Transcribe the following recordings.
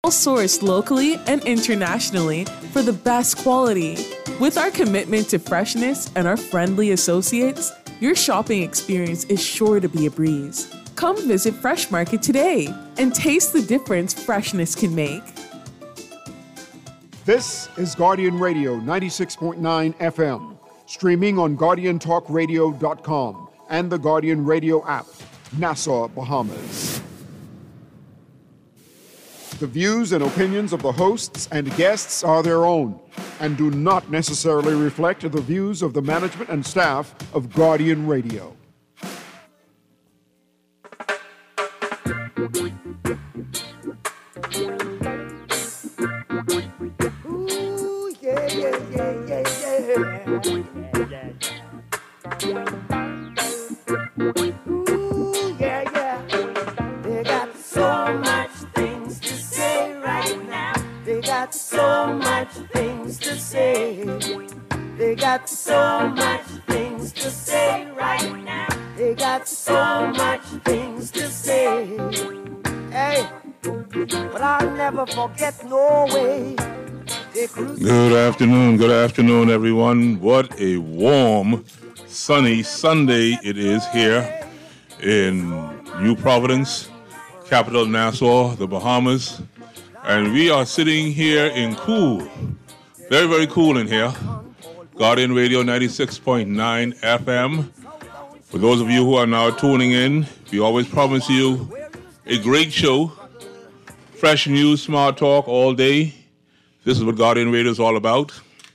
sourced locally and internationally for the best quality. With our commitment to freshness and our friendly associates, your shopping experience is sure to be a breeze. Come visit Fresh Market today and taste the difference freshness can make. This is Guardian Radio 96.9 FM, streaming on GuardianTalkRadio.com and the Guardian Radio app, Nassau, Bahamas. The views and opinions of the hosts and guests are their own and do not necessarily reflect the views of the management and staff of Guardian Radio. Ooh, yeah, yeah, yeah, yeah, Ooh, yeah, yeah. They got so much things to say right now. They got so much things to say. They got so much things to say right now. They got so much things to say. Hey, but I'll never forget no way. Good afternoon, everyone. What a warm, sunny Sunday it is here in New Providence, capital Nassau, the Bahamas. And we are sitting here in cool, very, very cool in here. Guardian Radio 96.9 FM. For those of you who are now tuning in, we always promise you a great show. Fresh news, smart talk all day. This is what Guardian Radio is all about.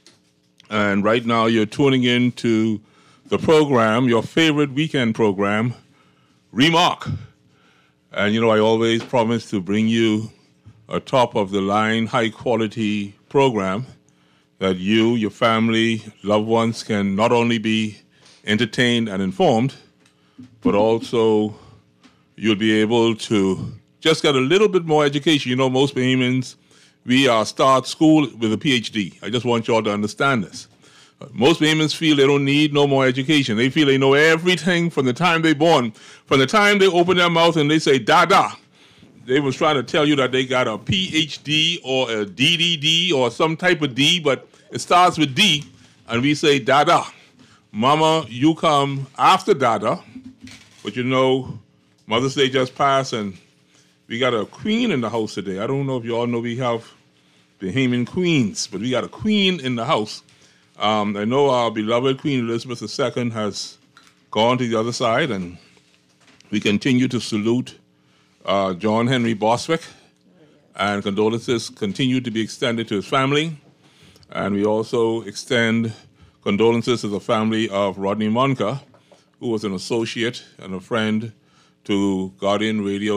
And right now you're tuning in to the program, your favorite weekend program, Remark. And you know, I always promise to bring you a top-of-the-line, high-quality program that you, your family, loved ones can not only be entertained and informed, but also you'll be able to just get a little bit more education. You know, most Bahamians, we start school with a PhD. I just want you all to understand this. Most Bahamians feel they don't need no more education. They feel they know everything from the time they're born. From the time they open their mouth and they say, da-da, they was trying to tell you that they got a PhD or a DDD or some type of D, but it starts with D, and we say, da-da. Mama, you come after da-da, but you know, Mother's Day just passed, and we got a queen in the house today. I don't know if you all know we have Bahamian queens, but we got a queen in the house. I know our beloved Queen Elizabeth II has gone to the other side, and we continue to salute John Henry Boswick, and condolences continue to be extended to his family. And we also extend condolences to the family of Rodney Monka, who was an associate and a friend to Guardian Radio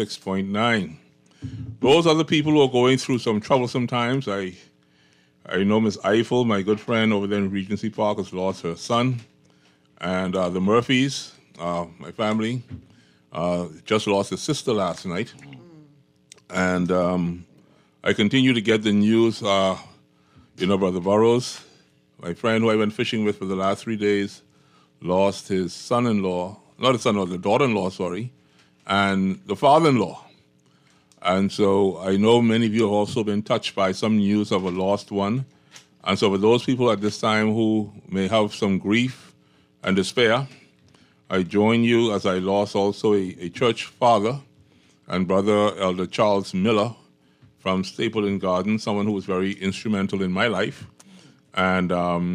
96.9. Those are the people who are going through some troublesome times. I know Miss Eiffel, my good friend over there in Regency Park, has lost her son. And the Murphys, my family, just lost his sister last night. And I continue to get the news, Brother Burroughs, my friend who I went fishing with for the last 3 days, lost his son-in-law, not his son-in-law, the daughter-in-law, sorry, and the father-in-law. And so I know many of you have also been touched by some news of a lost one. And so for those people at this time who may have some grief and despair, I join you as I lost also a church father and brother, Elder Charles Miller from Stapleton Gardens, someone who was very instrumental in my life. And,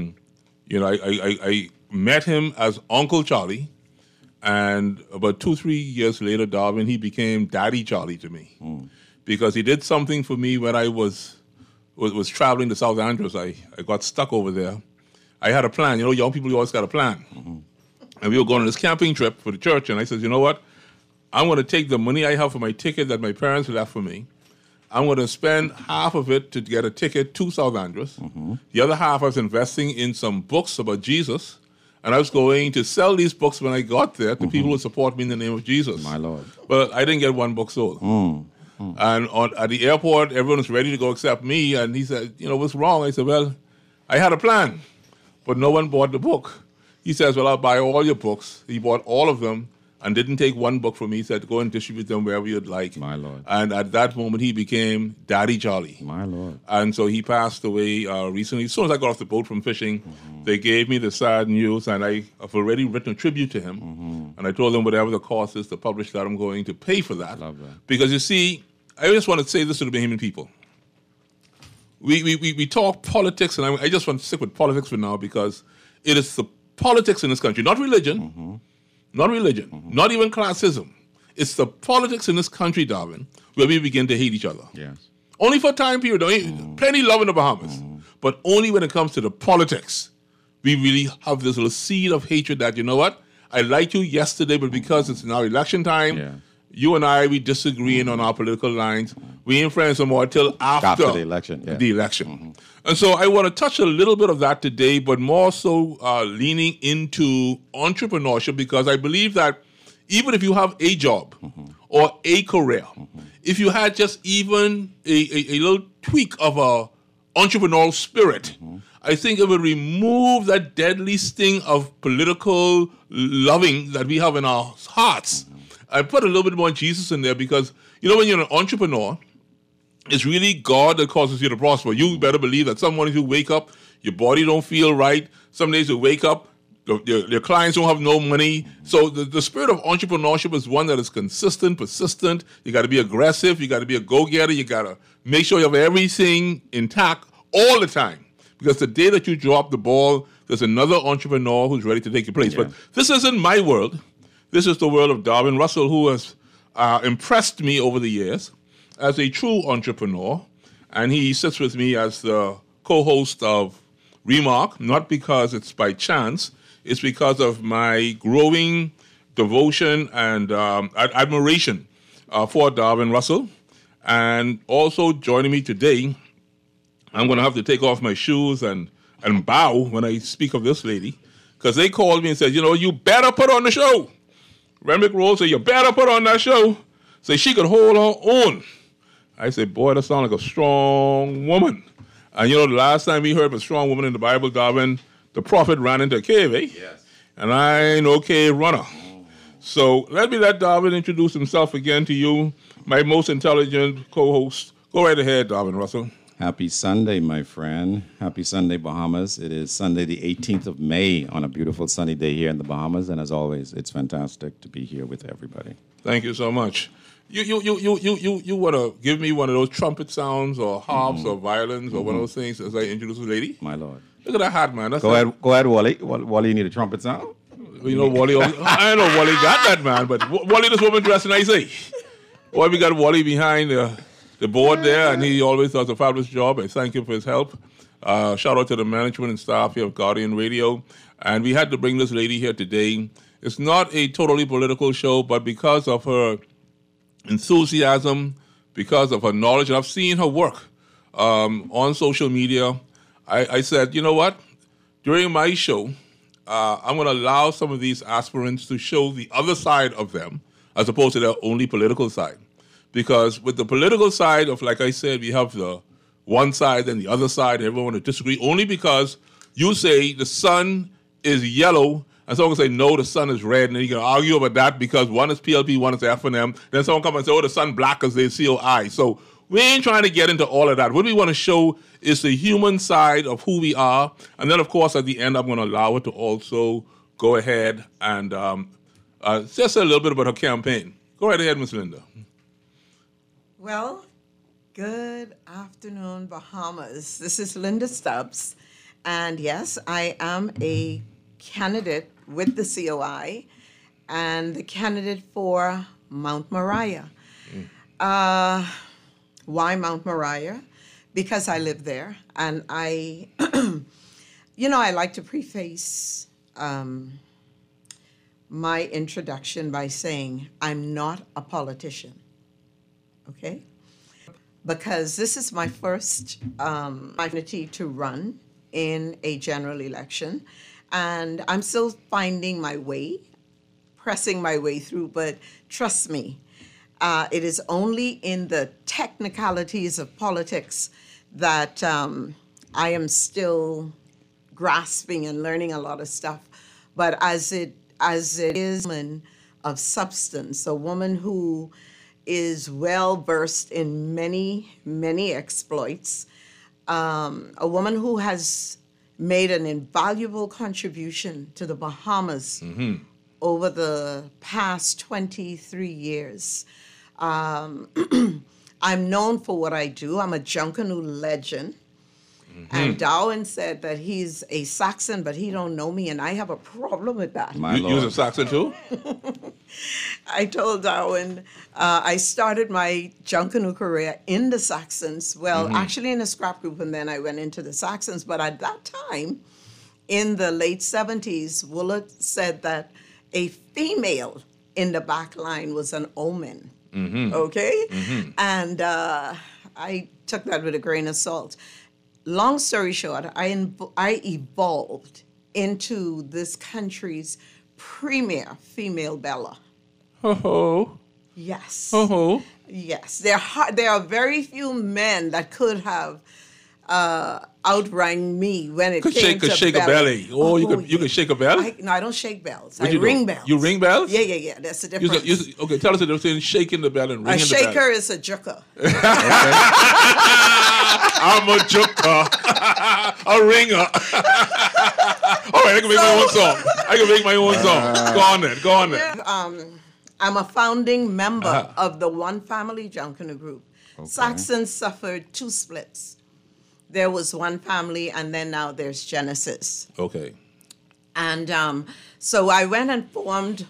I met him as Uncle Charlie. And about 2-3 years later, Darwin, he became Daddy Charlie to me. Because he did something for me when I was traveling to South Andrews. I got stuck over there. I had a plan. You know, young people, you always got a plan. And we were going on this camping trip for the church, and I said, you know what? I'm going to take the money I have for my ticket that my parents left for me. I'm going to spend half of it to get a ticket to South Andrews. The other half I was investing in some books about Jesus. And I was going to sell these books when I got there to people who support me in the name of Jesus. My Lord. But I didn't get one book sold. And at the airport, everyone was ready to go except me. And he said, what's wrong? I said, well, I had a plan, but no one bought the book. He says, well, I'll buy all your books. He bought all of them. and didn't take one book from me. He said, go and distribute them wherever you'd like. My Lord. And at that moment, he became Daddy Jolly. My Lord. And so he passed away recently. As soon as I got off the boat from fishing, they gave me the sad news, and I have already written a tribute to him. And I told them whatever the cost is to publish that, I'm going to pay for that. Love that. Because you see, I just want to say this to the Bahamian people. We talk politics, and I just want to stick with politics for now because it is the politics in this country, not religion, not even classism. It's the politics in this country, Darwin, where we begin to hate each other. Yes. Only for a time period. Plenty love in the Bahamas. But only when it comes to the politics, we really have this little seed of hatred that, you know what? I liked you yesterday, but because it's now election time, you and we disagreeing on our political lines. We ain't friends no more until after the election. Yeah. The election. And so I want to touch a little bit of that today, but more so leaning into entrepreneurship, because I believe that even if you have a job or a career, if you had just even a little tweak of a entrepreneurial spirit, I think it would remove that deadly sting of political loving that we have in our hearts. I put a little bit more Jesus in there because, you know, when you're an entrepreneur, it's really God that causes you to prosper. You better believe that some mornings you wake up, your body don't feel right. Some days you wake up, your clients don't have no money. So the spirit of entrepreneurship is one that is consistent, persistent. You got to be aggressive. You got to be a go-getter. You got to make sure you have everything intact all the time. Because the day that you drop the ball, there's another entrepreneur who's ready to take your place. But this isn't my world. This is the world of Darwin Russell, who has impressed me over the years as a true entrepreneur. And he sits with me as the co-host of Remark, not because it's by chance. It's because of my growing devotion and admiration for Darwin Russell. And also joining me today, I'm going to have to take off my shoes and bow when I speak of this lady, because they called me and said, you know, you better put on the show. Renwick Rose said, you better put on that show. Say she could hold her own. I said, boy, that sounds like a strong woman. And you know, the last time we heard of a strong woman in the Bible, Darwin, the prophet ran into a cave, eh? Yes. And I ain't no cave runner. So let me let Darwin introduce himself again to you, my most intelligent co-host. Go right ahead, Darwin Russell. Happy Sunday, my friend. Happy Sunday, Bahamas. It is Sunday, the 18th of May, on a beautiful sunny day here in the Bahamas. And as always, it's fantastic to be here with everybody. Thank you so much. You want to give me one of those trumpet sounds or harps or violins or one of those things as I introduce the lady? My Lord. Look at that hat, man. Go ahead, Wally. Wally, you need a trumpet sound? You know, Wally, I know Wally got that, man, but Wally, this woman dressed nice, eh? Boy, we got Wally behind the board there, and he always does a fabulous job. I thank him for his help. Shout out to the management and staff here of Guardian Radio. And we had to bring this lady here today. It's not a totally political show, but because of her enthusiasm, because of her knowledge, and I've seen her work on social media, I said, you know what? During my show, I'm going to allow some of these aspirants to show the other side of them as opposed to their only political side. Because with the political side of, like I said, we have the one side and the other side, and everyone will disagree only because you say the sun is yellow, and someone can say, no, the sun is red, and then you can argue about that because one is PLP, one is F&M. Then someone comes and say, oh, the sun black because they COI. So we ain't trying to get into all of that. What we want to show is the human side of who we are. And then, of course, at the end, I'm going to allow her to also go ahead and just a little bit about her campaign. Go right ahead, Ms. Linda. Well, good afternoon, Bahamas. This is Linda Stubbs, and yes, I am a candidate with the COI and the candidate for Mount Moriah. Why Mount Moriah? Because I live there, and I like to preface my introduction by saying I'm not a politician. Okay? Because this is my first opportunity to run in a general election, and I'm still finding my way, pressing my way through, but trust me, it is only in the technicalities of politics that I am still grasping and learning a lot of stuff. But as it is, of substance, a woman who is well versed in many, many exploits, a woman who has made an invaluable contribution to the Bahamas over the past 23 years. I'm known for what I do. I'm a Junkanoo legend. And Darwin said that he's a Saxon, but he don't know me, and I have a problem with that. You're a Saxon too? I told Darwin I started my Junkanoo career in the Saxons. Well, actually in a scrap group, and then I went into the Saxons. But at that time, in the late 70s, Woolard said that a female in the back line was an omen. Okay? And I took that with a grain of salt. Long story short, I evolved into this country's premier female Bella. Ho-ho. Yes. Ho-ho. Yes. There are very few men that could have outrang me when it came to shake a belly. Oh, you can shake a bell? No, I don't shake bells. What I you ring do? bells. You ring bells? Yeah. That's the difference. Okay, tell us the difference between shaking the bell and ringing A the bell. shaker is a jucker. I'm a joker. A ringer. All right, I can make my own song. Go on then. I'm a founding member of the One Family Junkanoo group. Okay. Saxons suffered 2 splits. There was One Family, and then now there's Genesis. Okay. And so I went and formed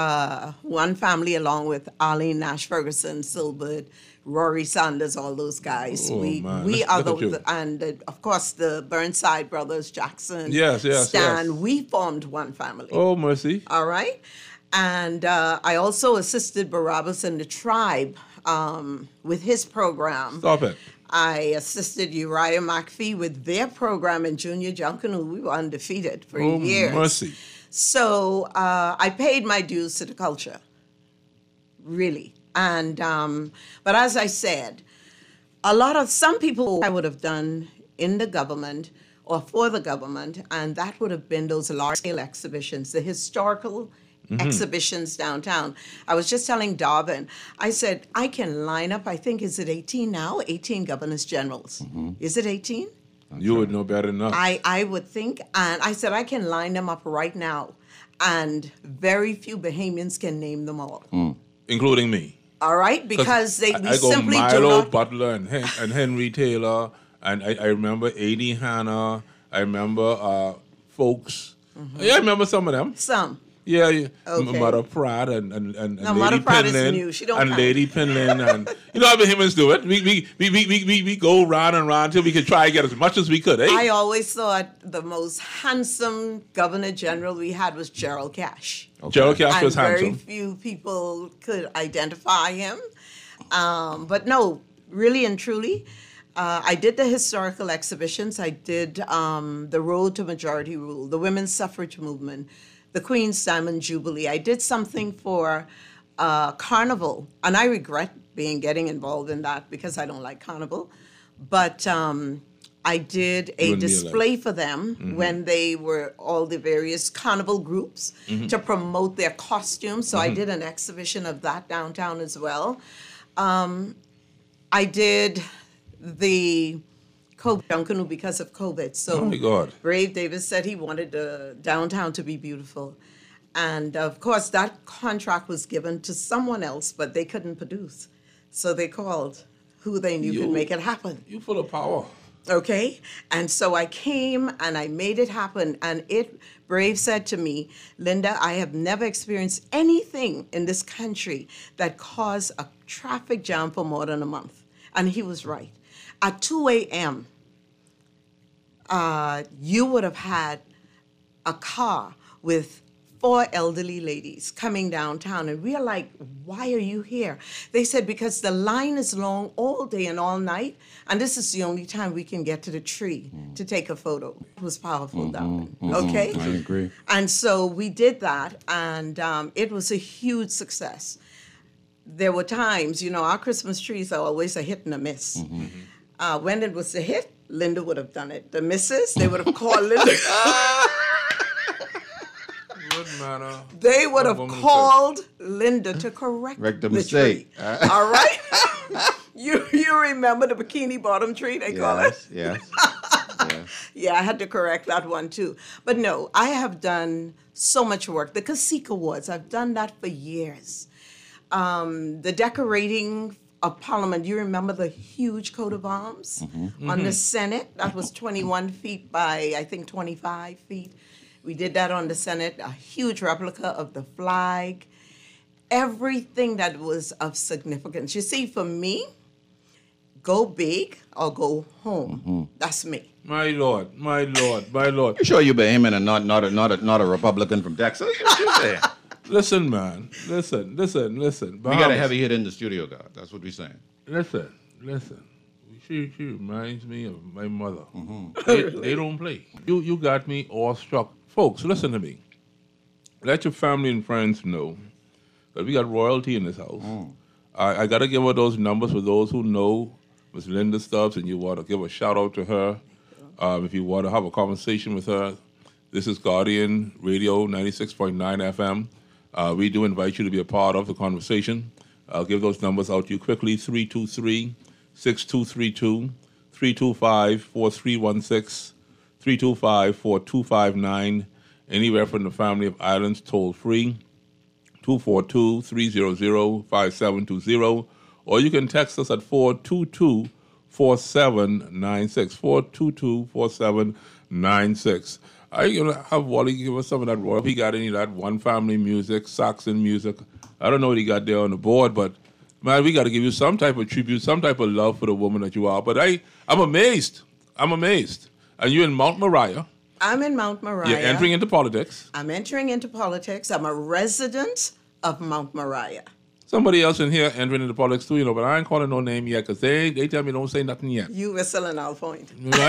One Family along with Arlene Nash Ferguson, Silbert, Rory Sanders, all those guys. Oh, we man. we Look are at you. of course the Burnside brothers, Jackson, Yes, Stan. yes. We formed One Family. Oh, mercy. All right. And I also assisted Barabbas and the Tribe with his program. Stop it. I assisted Uriah McPhee with their program in Junior Junkanoo. We were undefeated for years. Mercy. So I paid my dues to the culture, really. And but as I said, some people I would have done in the government or for the government, and that would have been those large-scale exhibitions, the historical exhibitions downtown. I was just telling Darwin, I said, I can line up, I think, is it 18 now? 18 governors generals. Is it 18? You would know better than us. I would think, and I said, I can line them up right now. And very few Bahamians can name them all. Including me. All right? Because we I go simply do Milo not. Butler and Henry Taylor, and I remember A.D. Hanna. I remember folks. Yeah, I remember some of them. Some. Yeah, Okay. Mother Pratt and No, Lady Mother Pratt is Penlin new. She don't and count. Lady Penlin and you know how the humans do it. We go round and round till we could try to get as much as we could. Eh? I always thought the most handsome governor general we had was Gerald Cash. Gerald Cash And was very handsome. few people could identify him. But no, really and truly, I did the historical exhibitions. I did the Road to Majority Rule, the women's suffrage movement, the Queen's Diamond Jubilee. I did something for Carnival, and I regret getting involved in that because I don't like Carnival. But I did You a and me display for them when they were all the various Carnival groups to promote their costumes. So I did an exhibition of that downtown as well. I did the COVID Junkanoo because of COVID. So Oh my God. Brave Davis said he wanted the downtown to be beautiful. And of course, that contract was given to someone else, but they couldn't produce. So they called who they knew could make it happen. You full of power. Okay? And so I came and I made it happen. And Brave said to me, Linda, I have never experienced anything in this country that caused a traffic jam for more than a month. And he was right. At 2 a.m., you would have had a car with 4 elderly ladies coming downtown. And we are like, why are you here? They said, because the line is long all day and all night. And this is the only time we can get to the tree to take a photo. It was powerful, Darwin. Okay? I agree. And so we did that. And it was a huge success. There were times, our Christmas trees are always a hit and a miss. When it was a hit, Linda would have done it. The misses, they would have called Linda. What manner? They would have What woman called Linda to correct Correct the the mistake. tree. All right? You remember the bikini bottom tree, they call it? Yes. Yes. Yeah, I had to correct that one too. But no, I have done so much work. The Cacique Awards, I've done that for years. The decorating of Parliament, you remember the huge coat of arms on the Senate? That was 21 feet by, I think, 25 feet. We did that on the Senate, a huge replica of the flag, everything that was of significance. You see, for me, go big or go home. That's me. My Lord, my Lord, my Lord. You sure you're Bahamian and not a Republican from Texas? What you saying? Listen, man. Listen. We got a Bahamas. heavy hit in the studio, God. That's what we're saying. Listen. She reminds me of my mother. They don't play. You got me awestruck. Folks, listen to me. Let your family and friends know that we got royalty in this house. I got to give her those numbers for those who know Miss Linda Stubbs and you want to give a shout out to her. If you want to have a conversation with her, this is Guardian Radio 96.9 FM. We do invite you to be a part of the conversation. I'll give those numbers out to you quickly. 323-6232, 325-4316, 325-4259. Anywhere from the family of islands, toll free, 242-300-5720. Or you can text us at 422-4796, 422-4796. I have Wally give us some of that royal. He got any of that one family music, Saxon music. I don't know what he got there on the board, but man, we got to give you some type of tribute, some type of love for the woman that you are. But I'm amazed. And you're in Mount Moriah. I'm in Mount Moriah. You're entering into politics. I'm entering into politics. I'm a resident of Mount Moriah. Somebody else in here entering into politics too, but I ain't calling no name yet because they tell me don't say nothing yet. You whistle and I'll point.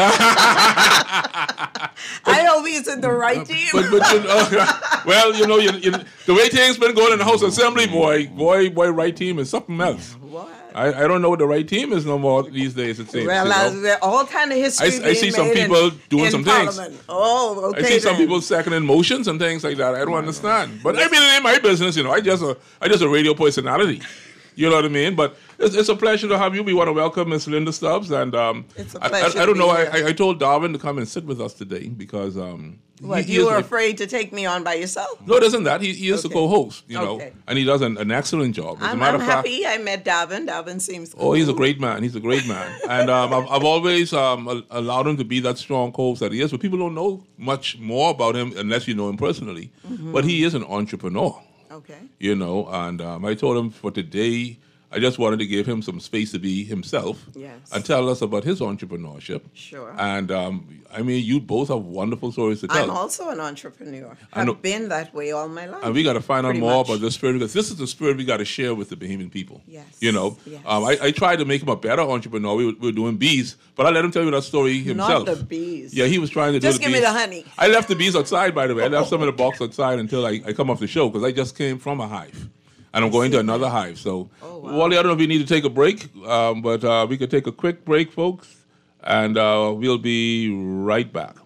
I hope he's in the right team. But well, the way things been going in the House Assembly, boy, right team is something else. What? I don't know what the right team is no more these days, it seems. Well, we're all kind of history I see some people doing some things. Oh, okay. I see some people seconding motions and things like that. I don't understand. But I mean, it ain't my business, I just a radio personality. You know what I mean? But it's a pleasure to have you. We want to welcome Miss Linda Stubbs. And it's a pleasure. I don't know. I told Darwin to come and sit with us today because you were afraid to take me on by yourself? No, it isn't that. He is the co-host, Okay. and he does an excellent job. As I'm a matter of fact, happy I met Darwin. Darwin seems cool. oh, he's a great man. And I've always allowed him to be that strong co-host that he is. But people don't know much more about him unless you know him personally. But he is an entrepreneur. Okay. And I told him for today, I just wanted to give him some space to be himself. Yes. And tell us about his entrepreneurship. Sure. And you both have wonderful stories to tell. I'm also an entrepreneur. I've been that way all my life. And we got to find out Pretty more much. about this spirit because this is the spirit we got to share with the Bahamian people. Yes. Yes. Yes. I tried to make him a better entrepreneur. We were doing bees, but I let him tell you that story himself. Not the bees. Yeah, he was trying to Just do give the me bees. the honey. I left the bees outside, by the way. I left some in the box outside until I come off the show because I just came from a hive. And I'm going to another hive. So, Wally, I don't know if we need to take a break, but we could take a quick break, folks, and we'll be right back.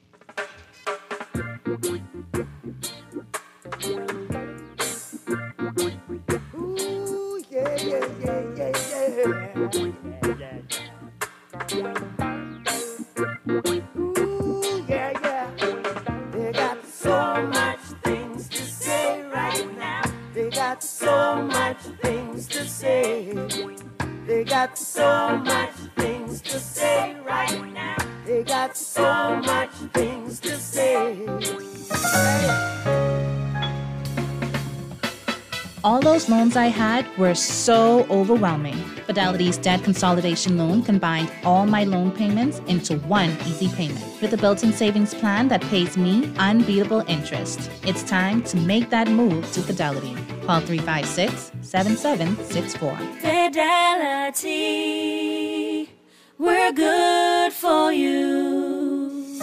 Ooh, yeah. Ooh, yeah. They got so much things to say right now. They got so much things to say. They got so much things to say right now. They got so much things to say. All those loans I had were so overwhelming. Fidelity's debt consolidation loan combined all my loan payments into one easy payment with a built-in savings plan that pays me unbeatable interest. It's time to make that move to Fidelity. Call 356-7764. Fidelity, we're good for you.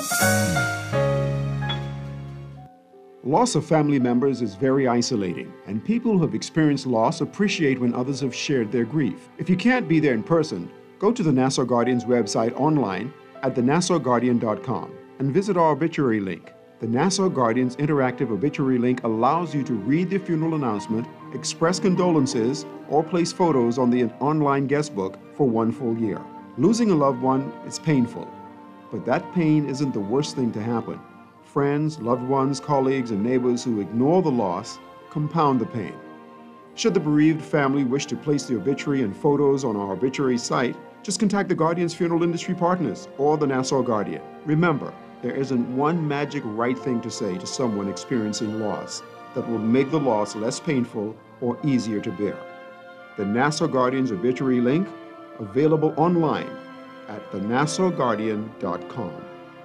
Loss of family members is very isolating, and people who have experienced loss appreciate when others have shared their grief. If you can't be there in person, go to the Nassau Guardian's website online at thenassauguardian.com and visit our obituary link. The Nassau Guardian's interactive obituary link allows you to read the funeral announcement, express condolences, or place photos on the online guest book for 1 full year. Losing a loved one is painful, but that pain isn't the worst thing to happen. Friends, loved ones, colleagues, and neighbors who ignore the loss compound the pain. Should the bereaved family wish to place the obituary and photos on our obituary site, just contact the Guardian's Funeral Industry Partners or the Nassau Guardian. Remember, there isn't one magic right thing to say to someone experiencing loss that will make the loss less painful or easier to bear. The Nassau Guardian's obituary link, available online at thenassauguardian.com.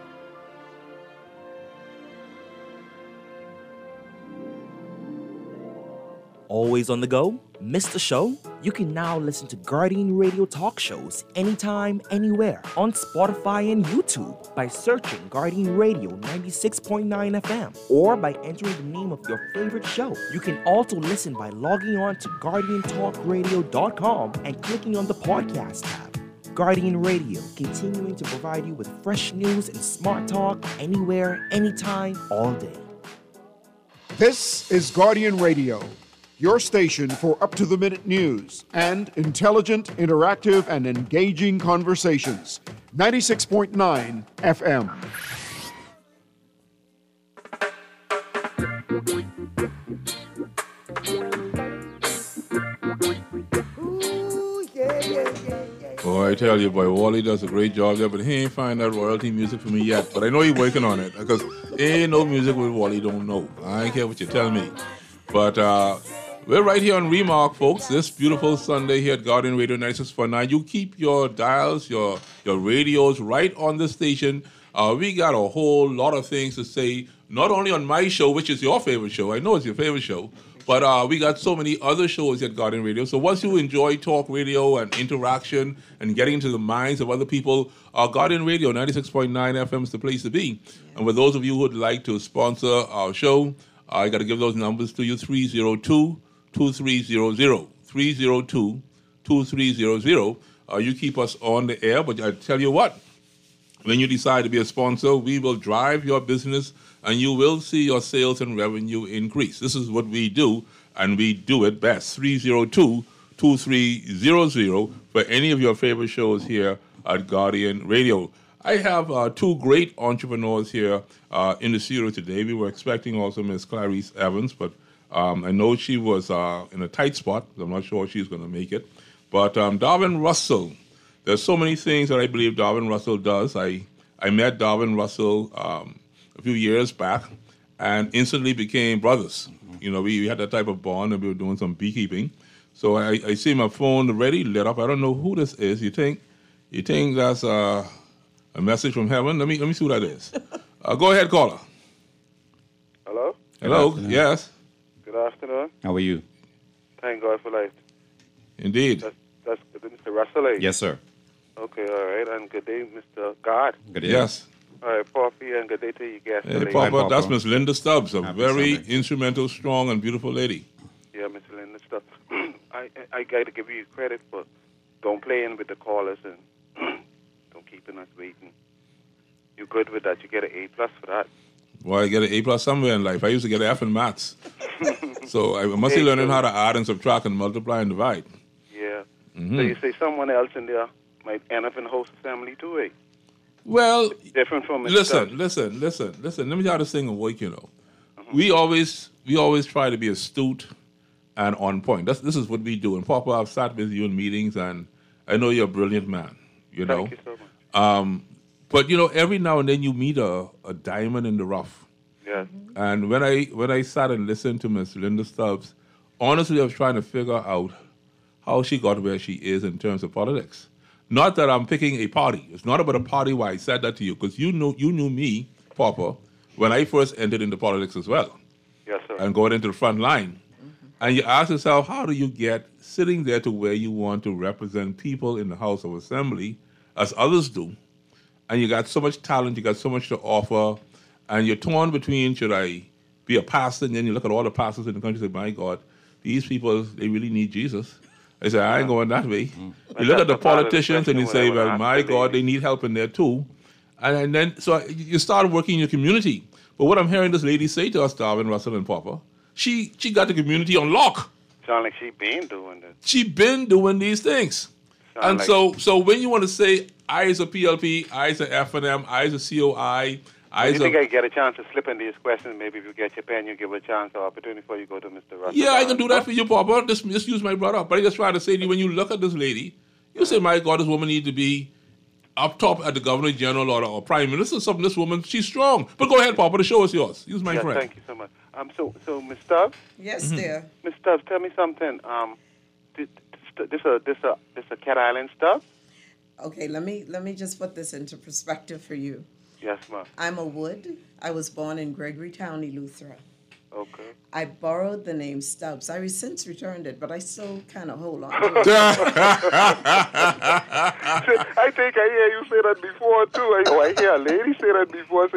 Always on the go? Missed the show? You can now listen to Guardian Radio talk shows anytime, anywhere on Spotify and YouTube by searching Guardian Radio 96.9 FM or by entering the name of your favorite show. You can also listen by logging on to GuardianTalkRadio.com and clicking on the podcast tab. Guardian Radio, continuing to provide you with fresh news and smart talk anywhere, anytime, all day. This is Guardian Radio, your station for up-to-the-minute news and intelligent, interactive, and engaging conversations. 96.9 FM. Oh, I tell you, boy, Wally does a great job there, but he ain't find that royalty music for me yet. But I know he's working on it, because ain't no music with Wally don't know. I don't care what you tell me. But we're right here on Remark, folks, this beautiful Sunday here at Guardian Radio 96.9. You keep your dials, your radios right on the station. We got a whole lot of things to say, not only on my show, which is your favorite show. I know it's your favorite show. But we got so many other shows at Guardian Radio. So once you enjoy talk radio and interaction and getting into the minds of other people, Guardian Radio 96.9 FM is the place to be. And for those of you who would like to sponsor our show, I got to give those numbers to you, 302-2300, 302-2300. You keep us on the air, but I tell you what, when you decide to be a sponsor, we will drive your business and you will see your sales and revenue increase. This is what we do, and we do it best. 302-2300 for any of your favorite shows here at Guardian Radio. I have two great entrepreneurs here in the studio today. We were expecting also Miss Clarice Evans, but I know she was in a tight spot. I'm not sure she's going to make it. But Darwin Russell, there's so many things that I believe Darwin Russell does. I met Darwin Russell a few years back and instantly became brothers. You know, we had that type of bond, and we were doing some beekeeping. So I see my phone already lit up. I don't know who this is. You think that's a message from heaven? Let me see who that is. Go ahead, caller. Hello? Hello, yes. Good afternoon. How are you? Thank God for life. Indeed. That's Mr. Russell, eh? Yes, sir. Okay, all right. And good day, Mr. God. Good day. Yes. All right, Poppy, and good day to you guys. Hey, Papa, that's Miss Linda Stubbs, a Happy very Sunday. instrumental, strong, and beautiful lady. Yeah, Mr. Linda Stubbs. I got to give you credit for don't playing with the callers and don't keeping us waiting. You're good with that. You get an A+ for that. Well, I get an A+ somewhere in life. I used to get an F in maths. So I must be learning how to add and subtract and multiply and divide. Yeah. Mm-hmm. So you say someone else in there might end up in the host family too, eh? Well, Different from Mr. Stubbs. listen. Let me tell you this thing of work, you know. We always try to be astute and on point. This is what we do. And Papa, I've sat with you in meetings, and I know you're a brilliant man, you know. Thank you so much. But, you know, every now and then you meet a diamond in the rough. Yes. And when I sat and listened to Miss Linda Stubbs, honestly, I was trying to figure out how she got where she is in terms of politics. Not that I'm picking a party. It's not about a party why I said that to you, because you knew me, Papa, when I first entered into politics as well. Yes, sir. And going into the front line. And you ask yourself, how do you get sitting there to where you want to represent people in the House of Assembly, as others do, and you got so much talent, you got so much to offer, and you're torn between, should I be a pastor? And then you look at all the pastors in the country and say, my God, these people, they really need Jesus. I say, I ain't going that way. You look at the politicians and you say, well, my God, they need help in there too. And then, so you start working in your community. But what I'm hearing this lady say to us, Darwin, Russell, and Papa, she got the community on lock. Sound like she been doing this. She been doing these things. And so when you want to say, I is a PLP, I is a F&M, I is a COI, I Do is you think a... I get a chance to slip in these questions? Maybe if you get your pen, you give a chance or opportunity before you go to Mr. Russell. Yeah, I can do that for you, Papa. Just use my brother. But I just trying to say to you, when you look at this lady, you say, my God, this woman need to be up top at the Governor General or Prime Minister. Something. This woman, she's strong. But go ahead, Papa. The show is yours. Use my friend. Thank you so much. So Ms. Stubbs. Yes, dear. Ms. Stubbs, tell me something. This a Cat Island stuff? Okay, let me just put this into perspective for you. Yes, ma'am. I'm a Wood. I was born in Gregory Town, Eleuthera. Okay. I borrowed the name Stubbs. I since returned it, but I still kind of hold on to it. I think I hear you say that before, too. I hear a lady say that before.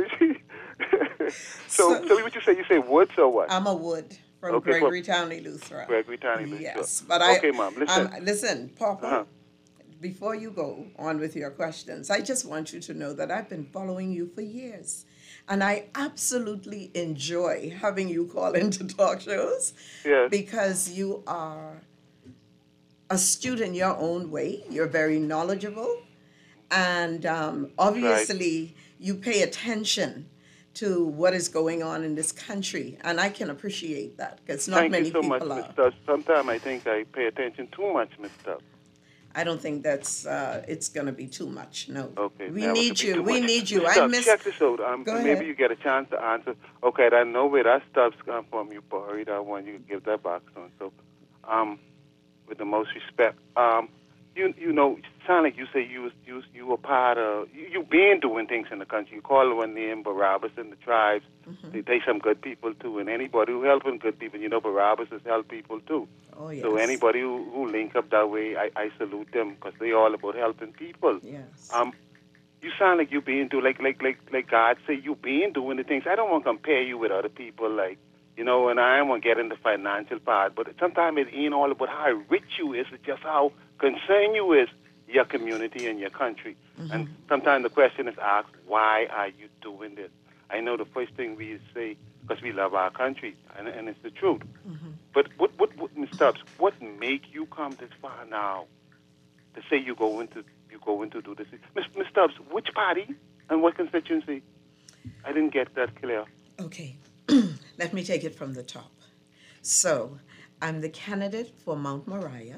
So what you say? You say Woods or what? I'm a Wood from Gregory Town, Eleuthera. Gregory Town, Eleuthera. Yes, but okay, Mom, listen. Listen, Papa, before you go on with your questions, I just want you to know that I've been following you for years. And I absolutely enjoy having you call into talk shows because you are astute in your own way. You're very knowledgeable. And obviously, you pay attention to what is going on in this country. And I can appreciate that because not many people are. Thank you so much, Ms. Sometimes I think I pay attention too much, Ms. Stubbs. I don't think that's it's going to be too much. No. Okay. We need you. We need you. I miss. Check this out. Go maybe ahead. you get a chance to answer. Okay, I know where that stuff's come from. You buried. I want you to give that box on. So, with the most respect, you know, it sound like you say you were part of. You been doing things in the country. You call one name Barabbas and the tribes. Mm-hmm. They some good people too, and anybody who helping good people, you know, Barabbas has helped people too. Oh, yes. So anybody who link up that way, I salute them because they all about helping people. Yes. You sound like you been doing like God say you been doing the things. I don't want to compare you with other people, like, you know, and I don't want to get in the financial part, but sometimes it ain't all about how rich you is. It's just how concerned you is your community and your country. Mm-hmm. And sometimes the question is asked, why are you doing this? I know the first thing we say, because we love our country, and it's the truth. Mm-hmm. But what, Ms. Stubbs, what make you come this far now to say you going to do this? Ms. Stubbs, which party and what constituency? I didn't get that clear. Okay, let me take it from the top. So, I'm the candidate for Mount Moriah.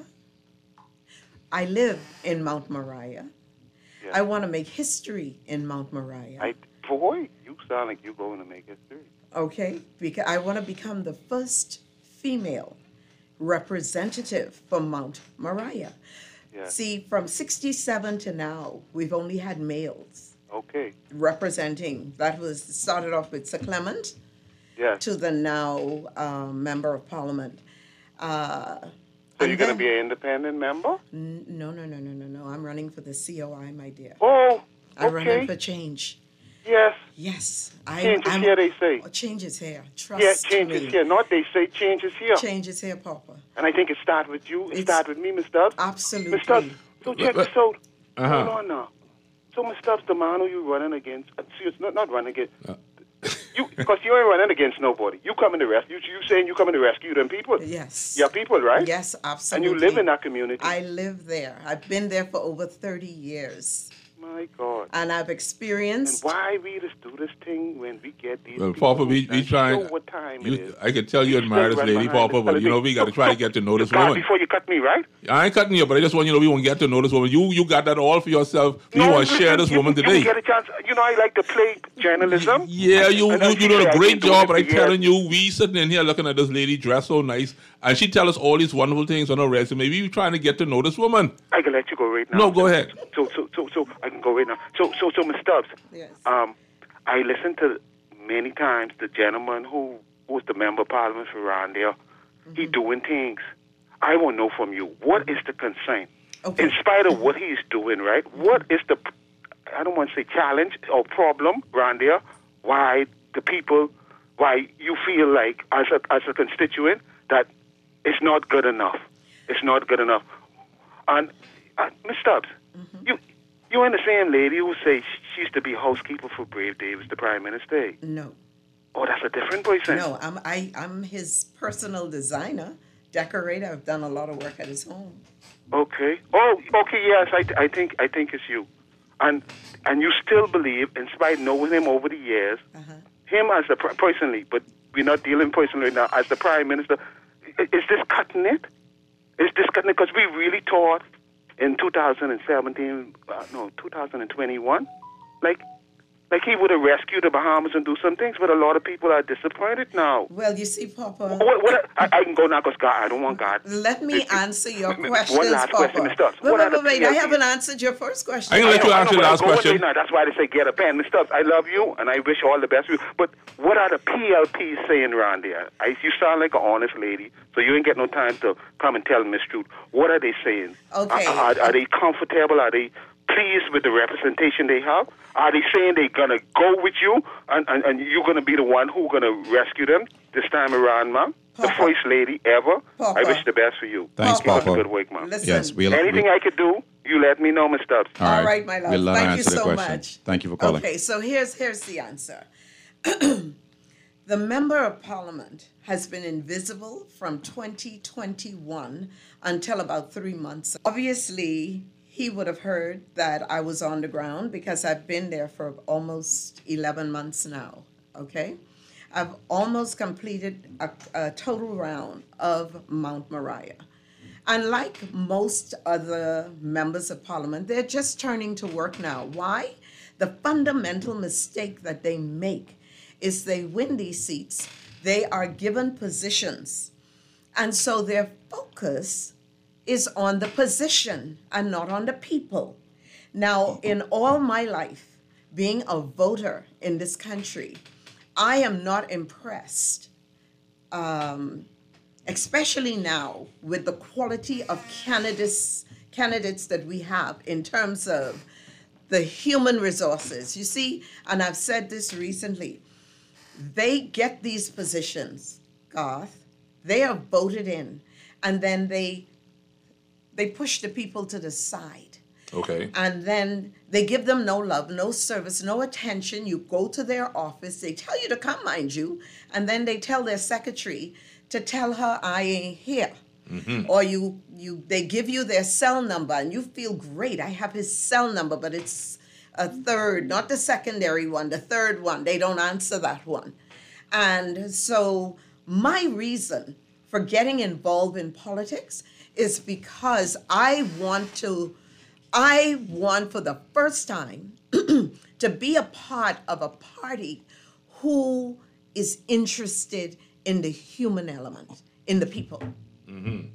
I live in Mount Moriah. Yeah. I want to make history in Mount Moriah. Boy, you sound like you're going to make history. Okay, because I want to become the first female representative for Mount Moriah. Yeah. See, from 1967 to now, we've only had males. Okay. Representing. That was started off with Sir Clement. Yes. To the now member of Parliament. So you're going to be an independent member? No. I'm running for the COI, my dear. Oh, okay. I'm running for change. Yes. Yes. Change is here, they say. Oh, change is here. Trust me. Yeah, change is here. Not they say change is here. Change is here, Papa. And I think it starts with you. It starts with me, Ms. Stubbs. Absolutely. Ms. Stubbs, so check this out. Hold on now. So, Ms. Stubbs, the man who you running against, seriously, not running against, because you ain't running against nobody. You coming to rescue. You saying you coming to rescue them people. Yes. Your people, right? Yes, absolutely. And you live in that community. I live there. I've been there for over 30 years. My God. And I've experienced. And why we just do this thing when we get these well, people? Papa, we trying. Know what time it is. I can tell you admire this lady, Papa, but you know we got to try to get to know this woman. Before you cut me, right? I ain't cutting you, but I just want you to know we won't get to know this woman. You got that all for yourself. We want to share this woman today. You get a chance. You know, I like to play journalism. Yeah, you doing a great job, but I'm telling you, we sitting in here looking at this lady dressed so nice, and she tell us all these wonderful things on her resume. We trying to get to know this woman. I can let you go right now. No, go ahead. So I can go right now. So Ms. Stubbs. Yes. I listened to many times the gentleman who was the member of Parliament for around there. Mm-hmm. He doing things. I want to know from you, what is the concern? Okay. In spite of what he's doing, right? What is the, I don't want to say challenge or problem around there, why the people, why you feel like as a constituent that it's not good enough. It's not good enough. And Ms. Stubbs, you ain't the same lady who say she used to be housekeeper for Brave Davis, the Prime Minister. No. Oh, that's a different person. No, I'm his personal designer, decorator. I've done a lot of work at his home. Okay. Oh, okay. Yes, I think it's you, and you still believe, in spite of knowing him over the years, him as the personally, but we're not dealing personally now as the Prime Minister. Is this cutting it? Is this cutting it? Because we really thought in 2017, 2021, like he would have rescued the Bahamas and do some things, but a lot of people are disappointed now. Well, you see, Papa. I can go now because God, I don't want God. Let me answer your questions, One last Papa. question, Mr. Stubbs. Wait. I haven't answered your first question. I'm going to let you answer the last question. Now, that's why they say get a pen. Mr. Stubbs, I love you, and I wish all the best for you. But what are the PLPs saying around there? You sound like an honest lady, so you ain't get no time to come and tell them the truth. What are they saying? Okay. Are they comfortable? Are they pleased with the representation they have? Are they saying they're going to go with you and you're going to be the one who's going to rescue them this time around, ma'am? The first lady ever. Papa. I wish the best for you. Thanks, Keep up Papa. the good work, ma'am. Listen. Yes, Anything I could do, you let me know, Mr. Stubbs. All right, my love. We'll let her Thank you answer the so question. much. Thank you for calling. Okay, so here's the answer. The Member of Parliament has been invisible from 2021 until about 3 months. Obviously, he would have heard that I was on the ground because I've been there for almost 11 months now, okay? I've almost completed a total round of Mount Moriah. And like most other members of Parliament, they're just turning to work now. Why? The fundamental mistake that they make is they win these seats, they are given positions, and so their focus is on the position and not on the people. Now, in all my life, being a voter in this country, I am not impressed, especially now with the quality of candidates that we have in terms of the human resources. You see, and I've said this recently, they get these positions, Garth, they are voted in, and then they push the people to the side. Okay. And then they give them no love, no service, no attention. You go to their office, they tell you to come, mind you, and then they tell their secretary to tell her I ain't here. Mm-hmm. Or they give you their cell number and you feel great. I have his cell number, but it's a third, not the secondary one, the third one. They don't answer that one. And so my reason for getting involved in politics is because I want for the first time to be a part of a party who is interested in the human element, in the people. Mm-hmm.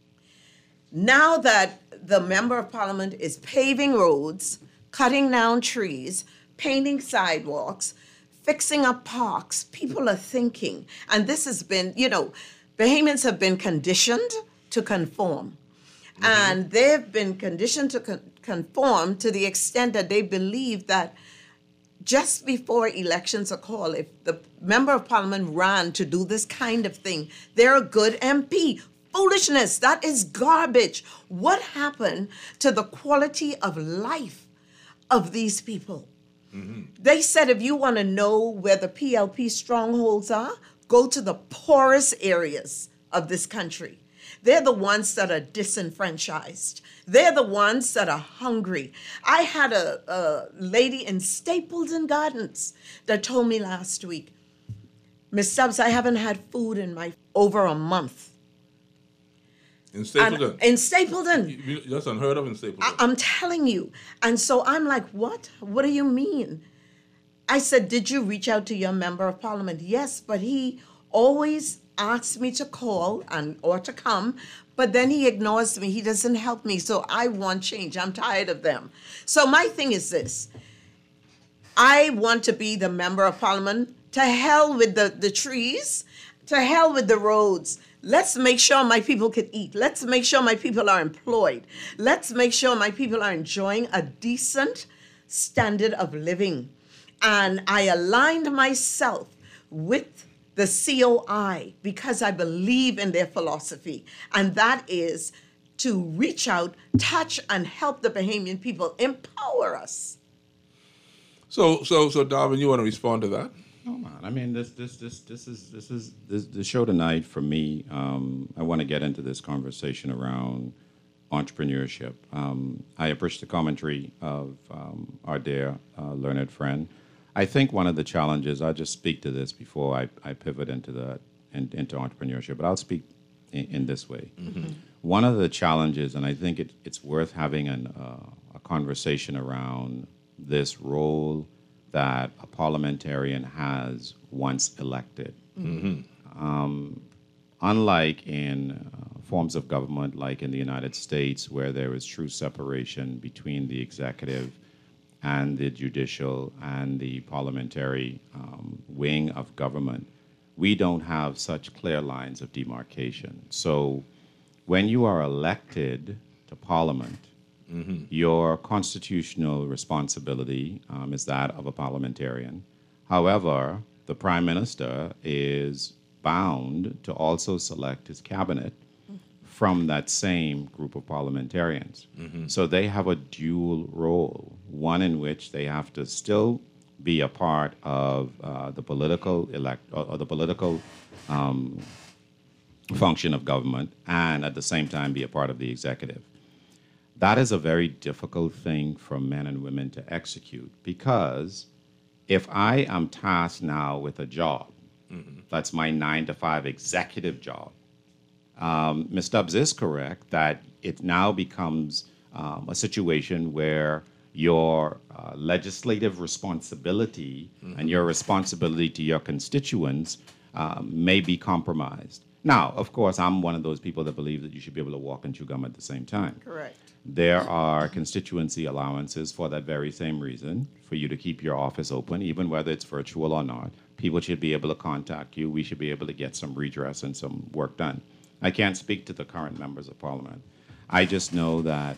Now that the Member of Parliament is paving roads, cutting down trees, painting sidewalks, fixing up parks, people are thinking, and this has been, Bahamians have been conditioned to conform. Mm-hmm. And they've been conditioned to conform to the extent that they believe that just before elections are called, if the Member of Parliament ran to do this kind of thing, they're a good MP. Foolishness, that is garbage. What happened to the quality of life of these people? Mm-hmm. They said if you want to know where the PLP strongholds are, go to the poorest areas of this country. They're the ones that are disenfranchised. They're the ones that are hungry. I had a lady in Stapleton Gardens that told me last week, Miss Stubbs, I haven't had food in over a month. In Stapleton? In Stapleton. That's unheard of in Stapleton. I'm telling you. And so I'm like, what? What do you mean? I said, did you reach out to your Member of Parliament? Yes, but he always asks me to call or to come, but then he ignores me. He doesn't help me. So I want change. I'm tired of them. So my thing is this. I want to be the Member of Parliament. To hell with the trees. To hell with the roads. Let's make sure my people can eat. Let's make sure my people are employed. Let's make sure my people are enjoying a decent standard of living. And I aligned myself with the COI because I believe in their philosophy. And that is to reach out, touch, and help the Bahamian people, empower us. So, Darwin, you want to respond to that? No, man. I mean, this the show tonight for me. I want to get into this conversation around entrepreneurship. I appreciate the commentary of our dear learned friend. I think one of the challenges. I'll just speak to this before I pivot into entrepreneurship, but I'll speak in this way. Mm-hmm. One of the challenges, and I think it's worth having a conversation around this role that a parliamentarian has once elected. Mm-hmm. Unlike in forms of government like in the United States, where there is true separation between the executive and the judicial and the parliamentary wing of government, we don't have such clear lines of demarcation. So when you are elected to parliament, mm-hmm. your constitutional responsibility is that of a parliamentarian. However, the prime minister is bound to also select his cabinet from that same group of parliamentarians. Mm-hmm. So they have a dual role, one in which they have to still be a part of the political function of government, and at the same time be a part of the executive. That is a very difficult thing for men and women to execute, because if I am tasked now with a job, mm-hmm. that's my 9-to-5 executive job, Ms. Stubbs is correct that it now becomes a situation where your legislative responsibility mm-hmm. and your responsibility to your constituents may be compromised. Now, of course, I'm one of those people that believe that you should be able to walk and chew gum at the same time. Correct. There are constituency allowances for that very same reason, for you to keep your office open, even whether it's virtual or not. People should be able to contact you. We should be able to get some redress and some work done. I can't speak to the current members of Parliament. I just know that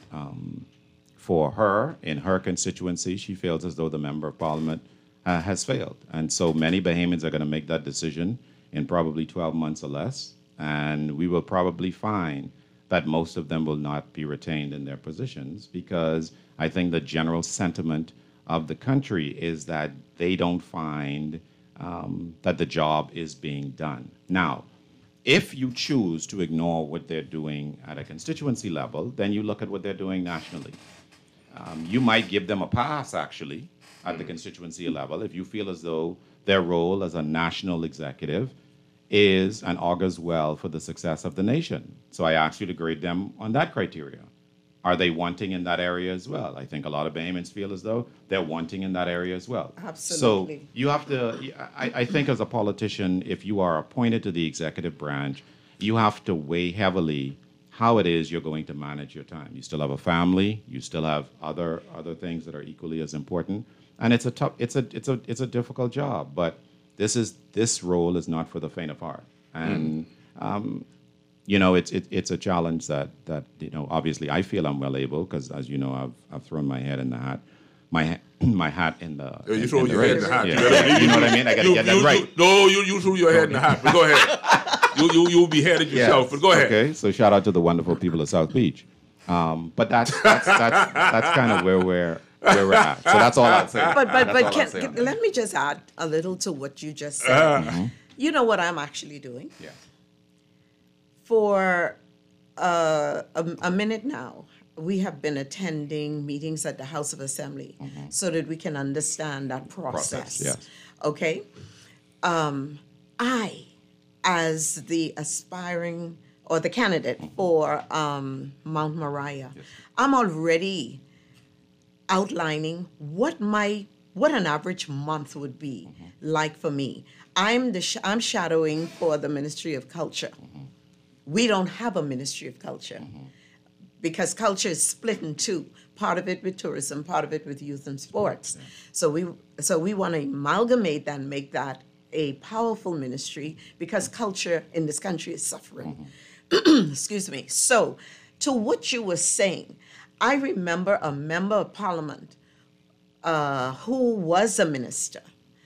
for her, in her constituency, she feels as though the member of Parliament has failed. And so many Bahamians are going to make that decision in probably 12 months or less, and we will probably find that most of them will not be retained in their positions, because I think the general sentiment of the country is that they don't find that the job is being done. Now, if you choose to ignore what they're doing at a constituency level, then you look at what they're doing nationally. You might give them a pass, actually, at the constituency level if you feel as though their role as a national executive is and augurs well for the success of the nation. So I ask you to grade them on that criteria. Are they wanting in that area as well? I think a lot of Bahamians feel as though they're wanting in that area as well. Absolutely. So you have to, I think as a politician, if you are appointed to the executive branch, you have to weigh heavily how it is you're going to manage your time. You still have a family, you still have other things that are equally as important. And it's a difficult job, but this role is not for the faint of heart. And it's a challenge that obviously I feel I'm well able, because as you know, I've thrown my head in the hat. My hat in the. You throw your head in the hat. Yeah. You know what I mean? I got to get that right. No, you threw your head in the hat. But go ahead. You'll be headed yourself. But go ahead. Okay. So shout out to the wonderful people of South Beach. But that's kind of where we're at. So that's all I'll say. But let me just add a little to what you just said. Mm-hmm. You know what I'm actually doing? Yeah. For a minute now, we have been attending meetings at the House of Assembly mm-hmm. so that we can understand that process. Yes. Okay? I, as the aspiring or the candidate mm-hmm. for Mount Moriah, yes. I'm already outlining what an average month would be mm-hmm. like for me. I'm shadowing for the Ministry of Culture. Mm-hmm. We don't have a Ministry of Culture mm-hmm. because culture is split in two. Part of it with tourism, part of it with youth and sports. Yeah. So we want to amalgamate that and make that a powerful ministry, because culture in this country is suffering. Mm-hmm. Excuse me. So to what you were saying, I remember a member of Parliament who was a minister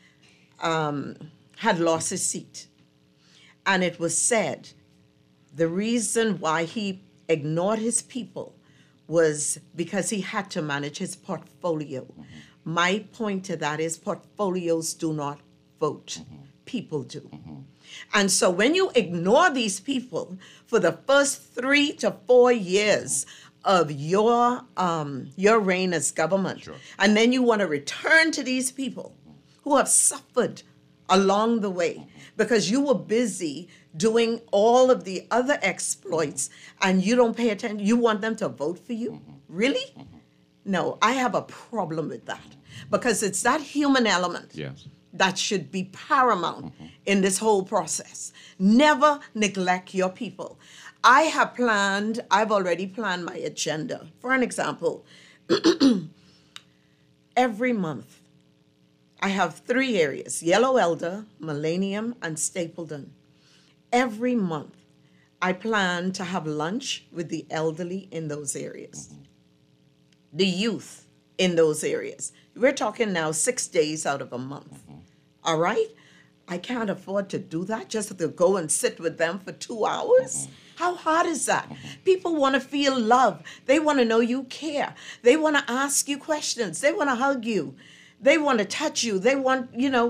had lost his seat. And it was said the reason why he ignored his people was because he had to manage his portfolio. Mm-hmm. My point to that is portfolios do not vote. People do. And so when you ignore these people for the first 3 to 4 years of your reign as government, and then you want to return to these people who have suffered along the way because you were busy doing all of the other exploits and you don't pay attention, you want them to vote for you? Really? No, I have a problem with that because it's that human element that should be paramount in this whole process. Never neglect your people. I've already planned my agenda. For an example, every month, I have 3 areas, Yellow Elder, Millennium, and Stapleton. Every month, I plan to have lunch with the elderly in those areas, the youth in those areas. We're talking now 6 days out of a month, all right? I can't afford to do that, just to go and sit with them for 2 hours. How hard is that? People want to feel love. They want to know you care. They want to ask you questions. They want to hug you. They want to touch you. They want,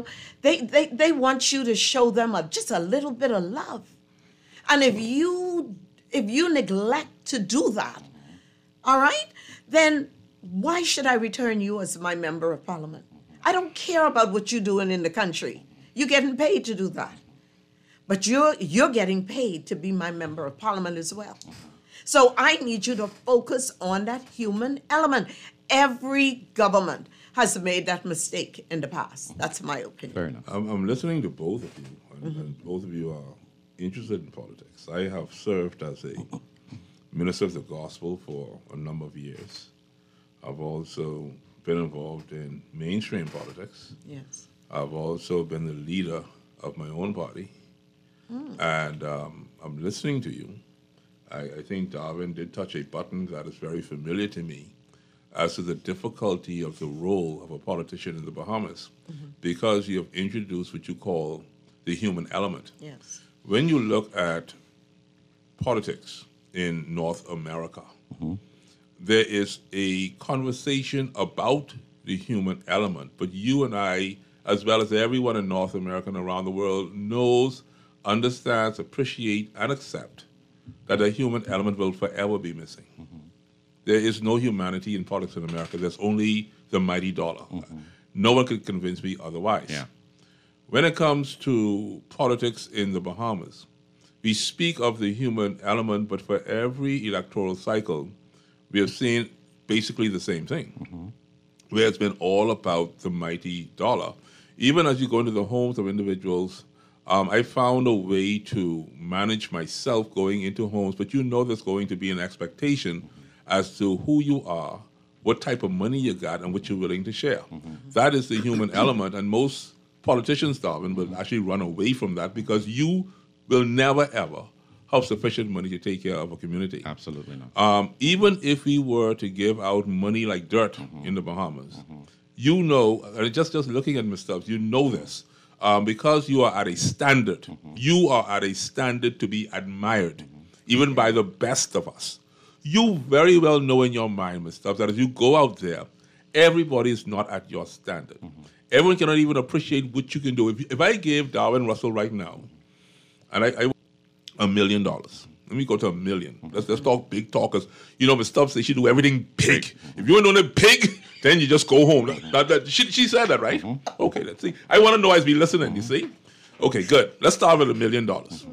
they want you to show them just a little bit of love. And if you neglect to do that, all right, then why should I return you as my member of parliament? I don't care about what you're doing in the country. You're getting paid to do that. But you're getting paid to be my member of parliament as well. So I need you to focus on that human element. Every government has made that mistake in the past. That's my opinion. Fair enough. I'm listening to both of you, and both of you are interested in politics. I have served as a minister of the gospel for a number of years. I've also been involved in mainstream politics. Yes. I've also been the leader of my own party. And I'm listening to you. I think Darwin did touch a button that is very familiar to me as to the difficulty of the role of a politician in the Bahamas, because you have introduced what you call the human element. Yes. When you look at politics in North America, there is a conversation about the human element, but you and I, as well as everyone in North America and around the world, knows, understands, appreciate, and accept that the human element will forever be missing. There is no humanity in politics in America. There's only the mighty dollar. No one can convince me otherwise. Yeah. When it comes to politics in the Bahamas, we speak of the human element, but for every electoral cycle, we have seen basically the same thing, where it's been all about the mighty dollar. Even as you go into the homes of individuals, I found a way to manage myself going into homes, but there's going to be an expectation as to who you are, what type of money you got, and what you're willing to share. That is the human element, and most politicians, Darwin, will actually run away from that because you will never, ever have sufficient money to take care of a community. Absolutely not. Even if we were to give out money like dirt in the Bahamas, and just looking at Ms. Stubbs, you know this, because you are at a standard. You are at a standard to be admired, even by the best of us. You very well know in your mind, Ms. Stubbs, that as you go out there, everybody is not at your standard. Everyone cannot even appreciate what you can do. If I gave Darwin Russell right now, and I $1 million. Let me go to $1 million. Let's talk big talkers. Ms. Stubbs says she do everything big. If you ain't doing it big, then you just go home. She said that, right? Okay, let's see. I want to know as we listening, you see? Okay, good. Let's start with $1 million.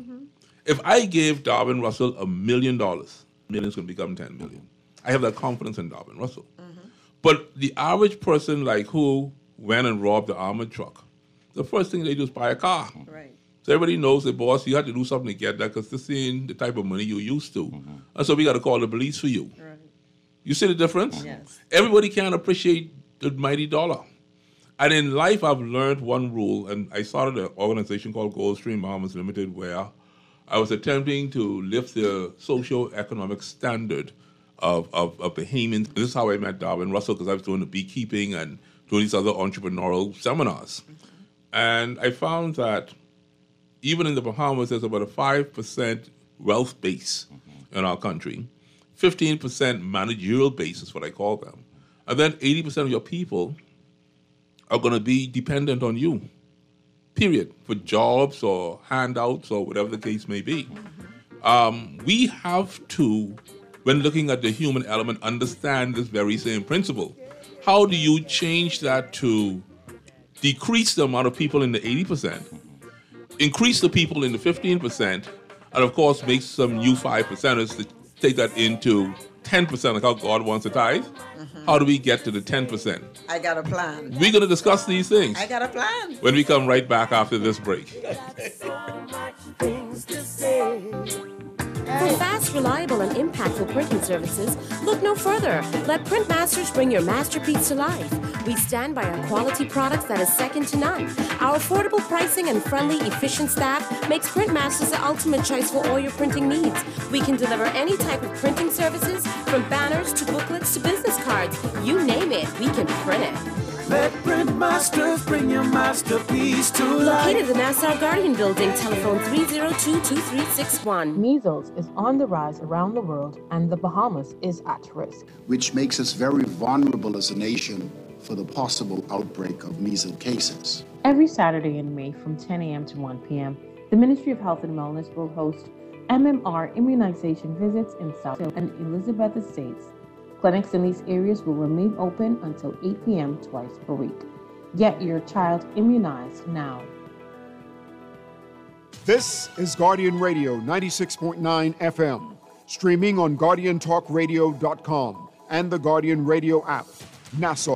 If I gave Darwin Russell $1 million, million's going to become 10 million. I have that confidence in Darwin Russell. But the average person who went and robbed the armored truck, the first thing they do is buy a car. Right. So everybody knows that, boss, you had to do something to get that because this ain't the type of money you're used to. And so we got to call the police for you. Right. You see the difference? Yes. Everybody can't appreciate the mighty dollar. And in life, I've learned one rule, and I started an organization called Goldstream Bahamas Limited, where I was attempting to lift the socio-economic standard of Bahamians. This is how I met Darwin Russell, because I was doing the beekeeping and doing these other entrepreneurial seminars. And I found that even in the Bahamas, there's about a 5% wealth base in our country, 15% managerial base is what I call them. And then 80% of your people are going to be dependent on you. period, for jobs or handouts or whatever the case may be. We have to, when looking at the human element, understand this very same principle. How do you change that to decrease the amount of people in the 80%, increase the people in the 15%, and of course make some new 5%ers to take that into 10%, like how God wants a tithe? How do we get to the 10%? I got a plan. We're going to discuss these things I got a plan. when we come right back after this break. For fast, reliable, and impactful printing services, look no further. Let Printmasters bring your masterpiece to life. We stand by our quality products that is second to none. Our affordable pricing and friendly, efficient staff makes Printmasters the ultimate choice for all your printing needs. We can deliver any type of printing services, from banners to booklets to business cards. You name it, we can print it. Let Printmasters bring your masterpiece to life. Located in the Nassau Guardian Building, telephone 302-2361. Measles is on the rise around the world, and the Bahamas is at risk, which makes us very vulnerable as a nation for the possible outbreak of measles cases. Every Saturday in May from 10 a.m. to 1 p.m., the Ministry of Health and Wellness will host MMR immunization visits in South and Elizabeth Estates. Clinics in these areas will remain open until 8 p.m. twice per week. Get your child immunized now. This is Guardian Radio 96.9 FM, streaming on GuardianTalkRadio.com and the Guardian Radio app. Nassau.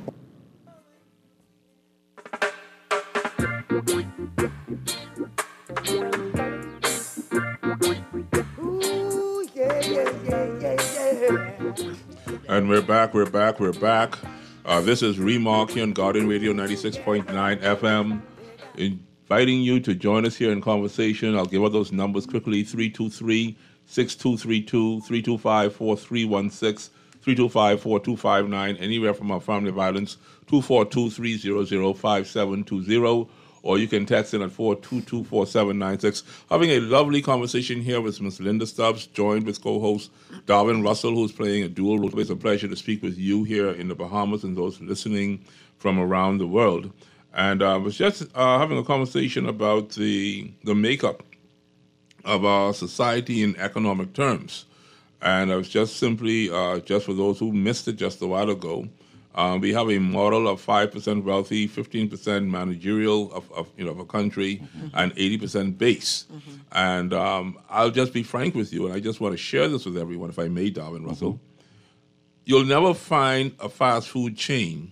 Ooh, yeah. And we're back. This is Remark here on Guardian Radio 96.9 FM. Inviting you to join us here in conversation. I'll give out those numbers quickly. 323-6232, 325-4316, 325-4259. Anywhere from our family violence, 242-300-5720. Or you can text in at 422-4796. Having a lovely conversation here with Ms. Linda Stubbs, joined with co-host Darwin Russell, who's playing a dual role. It's a pleasure to speak with you here in the Bahamas and those listening from around the world. And I was just having a conversation about the makeup of our society in economic terms. And I was just simply, just for those who missed it just a while ago, we have a model of 5% wealthy, 15% managerial of a country, and 80% base. And I'll just be frank with you, and I just want to share this with everyone, if I may, Darwin Russell. You'll never find a fast food chain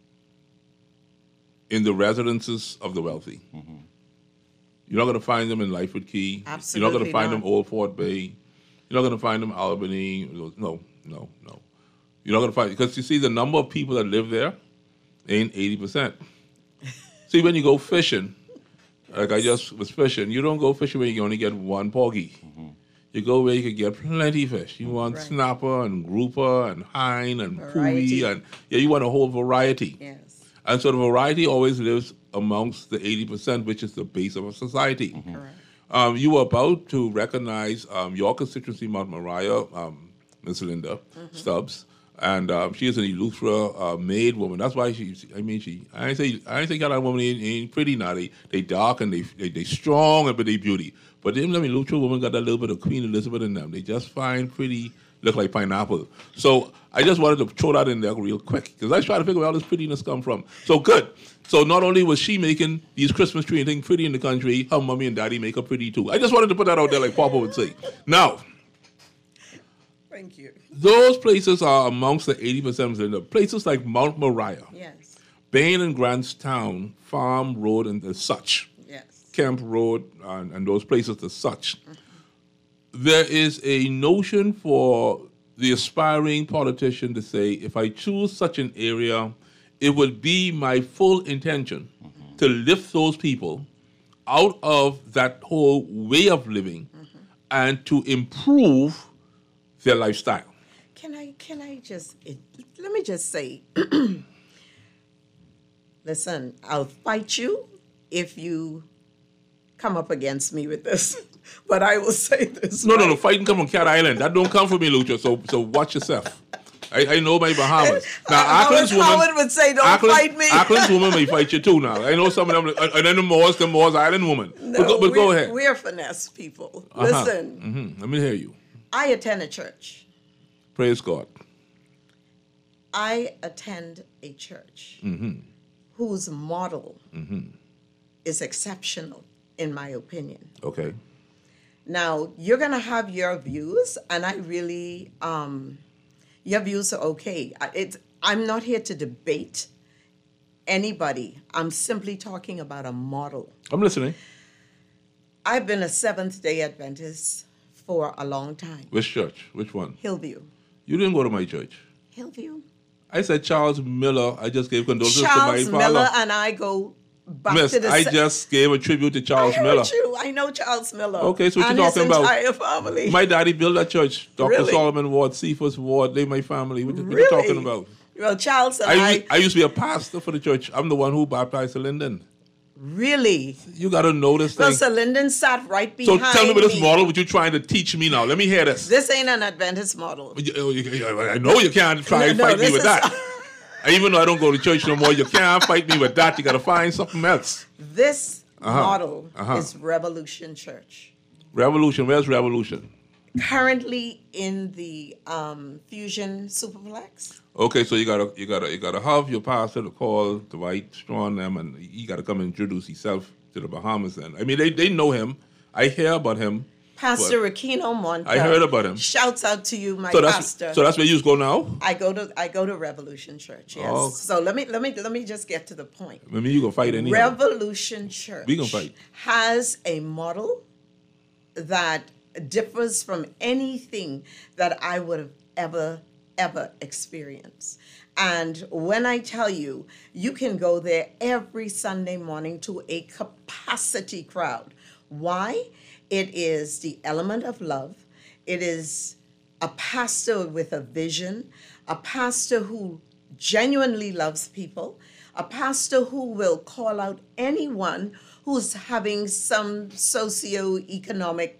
in the residences of the wealthy. You're not going to find them in Lightfoot Key. Absolutely You're not going to find not. them Old Fort Bay. You're not going to find them Albany. No. You're not going to find, because you see the number of people that live there ain't 80%. See, when you go fishing, like I just was fishing, you don't go fishing where you only get one porgy. You go where you can get plenty fish. You want snapper and grouper and hine and Variety. pui, and you want a whole variety. Yes. And so the variety always lives amongst the 80%, which is the base of a society. Correct. You were about to recognize your constituency, Mount Moriah, Ms. Linda Stubbs. And she is an Eleuthera made woman. That's why I ain't say that woman ain't pretty now. They dark and they strong, but they beauty. But them Eleuthera woman got that little bit of Queen Elizabeth in them. They just fine, pretty, look like pineapple. So I just wanted to throw that in there real quick, because I was trying to figure out where all this prettiness come from. So good. So not only was she making these Christmas tree and things pretty in the country, her mommy and daddy make her pretty too. I just wanted to put that out there like Papa would say. Now, Thank you. those places are amongst the 80% of the places like Mount Moriah, Yes. Bain and Grantstown, Farm Road, and the such, Yes. Kemp Road, and those places, the such. There is a notion for the aspiring politician to say, if I choose such an area, it would be my full intention to lift those people out of that whole way of living and to improve their lifestyle. Can I just, let me just say, listen, I'll fight you if you come up against me with this, but I will say this. No, fighting come from Cat Island. That don't come from me, Lucha, so watch yourself. I know my Bahamas. Now, Howard would say, don't fight me. Auckland's woman may fight you too now. I know some of them, and then the Moors Island woman. No, but go ahead. We're finesse people. Listen. Mm-hmm. Let me hear you. I attend a church. Praise God. I attend a church whose model is exceptional, in my opinion. Okay. Now, you're going to have your views, and I really, your views are okay. I'm not here to debate anybody. I'm simply talking about a model. I'm listening. I've been a Seventh-day Adventist for a long time. Which church? Which one? Hillview. You didn't go to my church. Hillview. I said Charles Miller. I just gave condolences to my Charles father. Miller and I go back Miss, to the... I just gave a tribute to Charles Miller. I know Charles Miller. Okay, so what you talking about? about? His entire family. My daddy built that church. Dr. Really? Solomon Ward, Cephas Ward, they my family. What you talking about? Well, Charles and I used to be a pastor for the church. I'm the one who baptized Sir Lyndon. Really? You got to know this thing. Well, Sir Lyndon sat right behind me. So tell me about this model, what you're trying to teach me now. Let me hear this. This ain't an Adventist model. I know you can't try and fight me with that. Even though I don't go to church no more, you can't fight me with that. You got to find something else. This model is Revolution Church. Revolution? Where's Revolution? Currently in the Fusion Superplex. Okay, so you gotta have your pastor to call Dwight Strong them, and he gotta come and introduce himself to the Bahamas. Then I mean they know him. I hear about him. Pastor Aquino Monta. I heard about him. Shouts out to you, my pastor. So that's where you go now? I go to Revolution Church. Yes. Oh. So let me just get to the point. Maybe you gonna fight anyhow. Revolution Church. We gonna fight. Has a model that differs from anything that I would have ever experienced. And when I tell you, you can go there every Sunday morning to a capacity crowd. Why? It is the element of love. It is a pastor with a vision, a pastor who genuinely loves people, a pastor who will call out anyone who's having some socioeconomic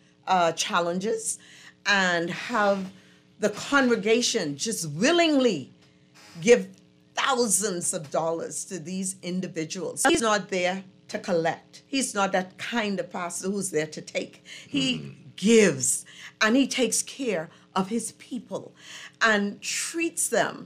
challenges, and have the congregation just willingly give thousands of dollars to these individuals. He's not there to collect. He's not that kind of pastor who's there to take. He gives, and he takes care of his people and treats them,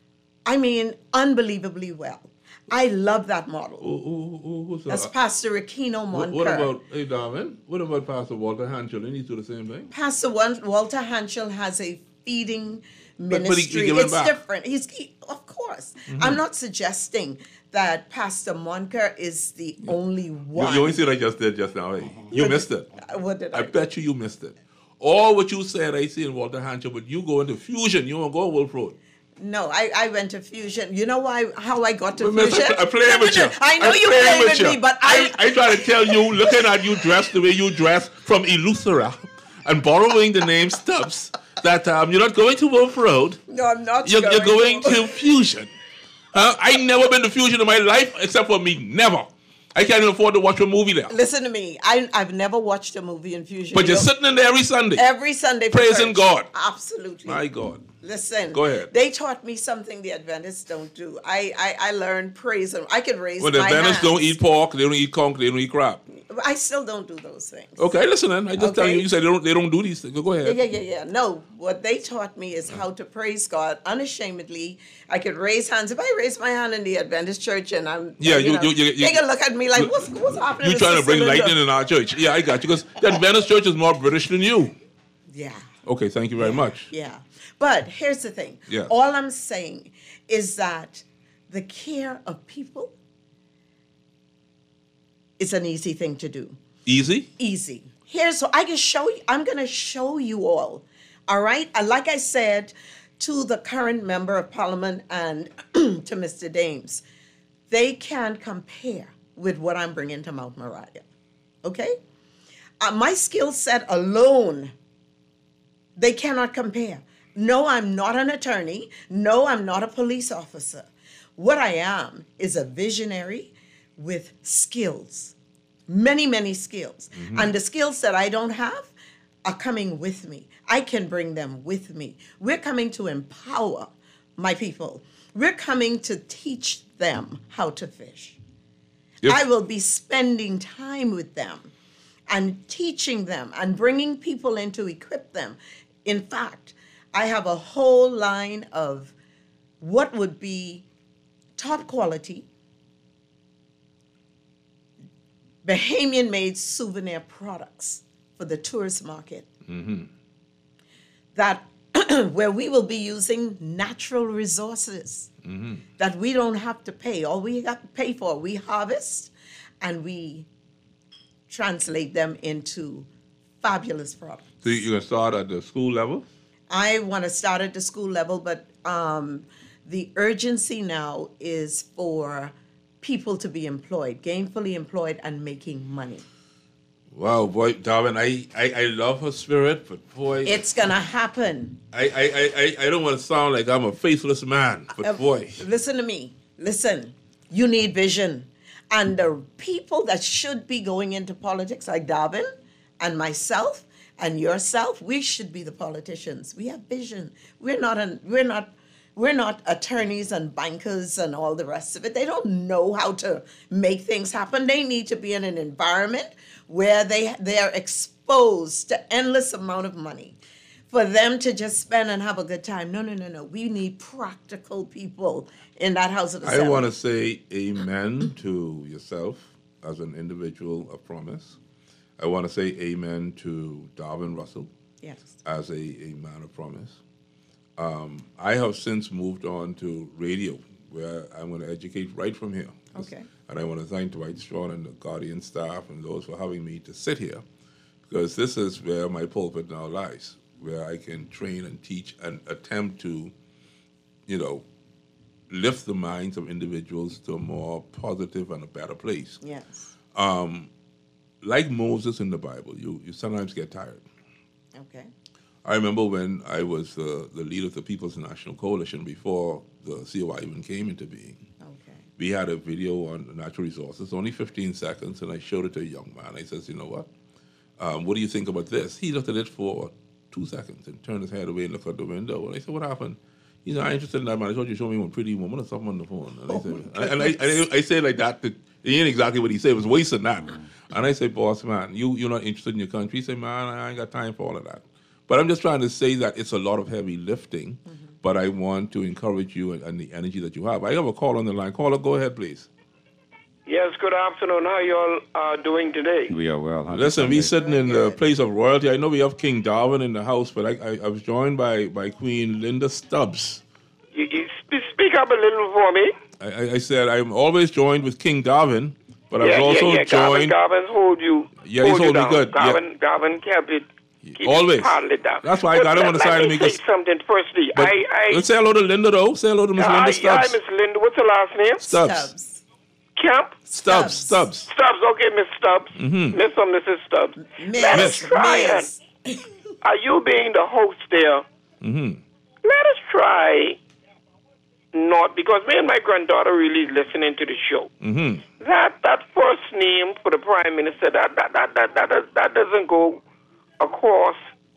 I mean, unbelievably well. I love that model. Who's that? That's Pastor Aquino Monta. What about, hey Darwin, what about Pastor Walter Hanchel? Didn't he do the same thing? Pastor Walter Hanchel has a feeding ministry. It's different. Of course. I'm not suggesting that Pastor Monker is the only one. You only see what I just did just now. Hey? You missed it. What did I do? Bet you missed it. All what you said I see in Walter Hanchel, but you go into Fusion. You don't go to Wolf Road. No, I went to Fusion. You know how I got to Fusion? I play with you. I know you play with me, but I try to tell you, looking at you dressed the way you dress from Eleuthera and borrowing the name Stubbs, that you're not going to Wolf Road. No, I'm not. You're going to Fusion. I never been to Fusion in my life, except for me. Never. I can't even afford to watch a movie there. Listen to me. I've never watched a movie in Fusion. But you're sitting in there every Sunday. Every Sunday. Praising God. Absolutely. My God. Listen. Go ahead. They taught me something the Adventists don't do. I learned praise. I can raise my the Adventists hands. don't eat pork, they don't eat conch, they don't eat crab. I still don't do those things. Okay, listen then. I just tell you. You said they don't do these things. Go ahead. Yeah. No, what they taught me is how to praise God unashamedly. I could raise hands. If I raise my hand in the Adventist church and I'm they can look at me like, what's happening? You trying to bring lightning in our church? Yeah, I got you. Because the Adventist church is more British than you. Yeah. Okay, thank you very much. Yeah. But here's the thing. Yeah. All I'm saying is that the care of people is an easy thing to do. Easy? Easy. Here's so I can show you. I'm going to show you all. All right? And like I said to the current member of parliament and to Mr. Dames, they can't compare with what I'm bringing to Mount Moriah. Okay? My skill set alone, they cannot compare. No, I'm not an attorney. No, I'm not a police officer. What I am is a visionary with skills, many, many skills. Mm-hmm. And the skills that I don't have, are coming with me. I can bring them with me. We're coming to empower my people. We're coming to teach them how to fish. Yep. I will be spending time with them and teaching them and bringing people in to equip them. In fact, I have a whole line of what would be top quality Bahamian-made souvenir products for the tourist market. Mm-hmm. That where we will be using natural resources that we don't have to pay. All we have to pay for, we harvest and we translate them into fabulous products. So you're going to start at the school level? I want to start at the school level, but the urgency now is for people to be employed, gainfully employed and making money. Wow, boy, Darwin, I love her spirit, but boy, It's going to happen. I don't want to sound like I'm a faithless man, but boy. Listen to me. Listen, you need vision. And the people that should be going into politics, like Darwin and myself and yourself, we should be the politicians. We have vision. We're not attorneys and bankers and all the rest of it. They don't know how to make things happen. They need to be in an environment where they are exposed to endless amount of money for them to just spend and have a good time. No. We need practical people in that House of Assembly. I want to say amen to yourself as an individual of promise. I want to say amen to Darwin Russell as a man of promise. I have since moved on to radio, where I'm going to educate right from here. Okay. And I want to thank Dwight Strong and the Guardian staff and those for having me to sit here, because this is where my pulpit now lies, where I can train and teach and attempt to, lift the minds of individuals to a more positive and a better place. Yes. Like Moses in the Bible, you sometimes get tired. Okay. I remember when I was the leader of the People's National Coalition before the COI even came into being. Okay. We had a video on natural resources, only 15 seconds, and I showed it to a young man. I says, you know what do you think about this? He looked at it for 2 seconds and turned his head away and looked out the window. And I said, what happened? He's not interested in that, man. I thought you showed me one pretty woman or something on the phone. And I said like that. It ain't exactly what he said. It was worse than that. And I said, boss, man, you're not interested in your country? He said, man, I ain't got time for all of that. But I'm just trying to say that it's a lot of heavy lifting, but I want to encourage you and the energy that you have. I have a call on the line. Caller, go ahead, please. Yes, good afternoon. How you all are doing today? We are well. Listen, we're sitting in the place of royalty. I know we have King Darwin in the house, but I was joined by Queen Linda Stubbs. You speak up a little for me. I said I'm always joined with King Darwin, but I was also joined... Garvin's hold you. Yeah, he's holding me good. Garvin kept it. Always. Down. That's why I got him on the side of me. Let me say something firstly. Let's say hello to Linda, though. Say hello to Miss Linda Stubbs. Hi, Miss Linda. What's her last name? Stubbs. Camp? Stubbs. Stubbs. Okay, Miss Stubbs. Miss or Mrs. Stubbs. Let us try it. Are you being the host there? Let us try not, because me and my granddaughter really listening to the show. That first name for the Prime Minister, that doesn't go across.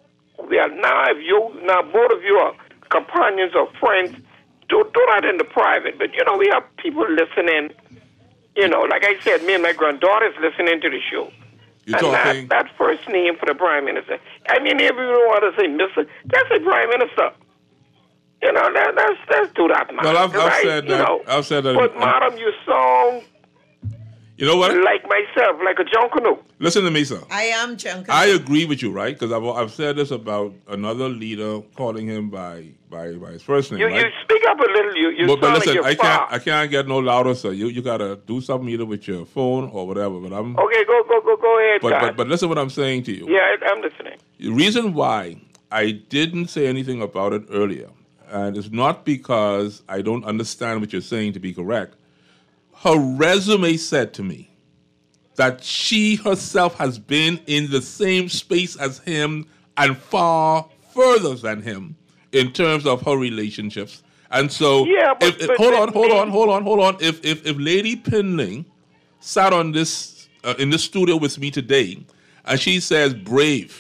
Now both of you are companions or friends. Do that in the private. But we have people listening. Like I said, me and my granddaughter is listening to the show. You're talking that first name for the Prime Minister. I mean, if you want to say Mr., that's a Prime Minister. Let's do that, man. Well, I've said that. I've said that. But, madam, you sound. You know what? Like myself, like a junkanoo. Listen to me, sir. I am junkanoo. I agree with you, right? Because I've said this about another leader calling him by his first name. You speak up a little. You but sound listen, like you're I can't get no louder, sir. You gotta do something either with your phone or whatever. But I'm okay. Go ahead. But listen what I'm saying to you. Yeah, I'm listening. The reason why I didn't say anything about it earlier, and it's not because I don't understand what you're saying to be correct. Her resume said to me that she herself has been in the same space as him and far further than him in terms of her relationships. And so, hold on. If Lady Pinling sat on this in this studio with me today, and she says brave,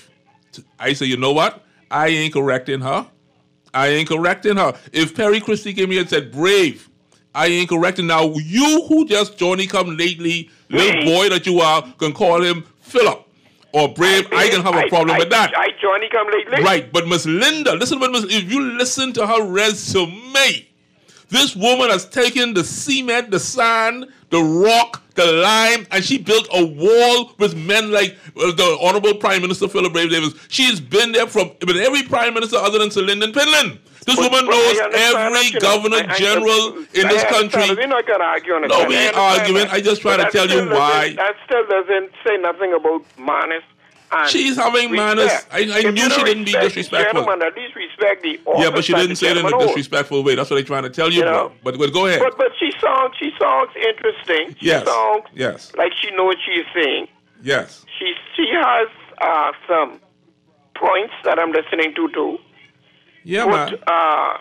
I say, you know what? I ain't correcting her. I ain't correcting her. If Perry Christie came here and said, brave, I ain't correcting. Now, you who just Johnny come lately, little boy that you are, can call him Philip or brave. I can have a problem with that. I Johnny come lately. Right, but Miss Linda, if you listen to her resume, this woman has taken the cement, the sand, the rock, the lime, and she built a wall with men like the Honorable Prime Minister Philip Brave Davis. She's been there with every Prime Minister other than Sir Lyndon Pinland. This woman knows every governor general in this country. We're not going to argue on it. No, we ain't arguing. I just try to tell you why. That still doesn't say nothing about manners. She's having manners. I knew she didn't be disrespectful. Gentlemen, at least respect the office. Yeah, but she didn't say it in a disrespectful way. That's what I'm trying to tell you. But go ahead. But she sounds interesting. She sounds like she knows what she's saying. Yes. She has some points that I'm listening to too. Yeah, but, man.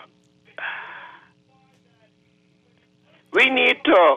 We need to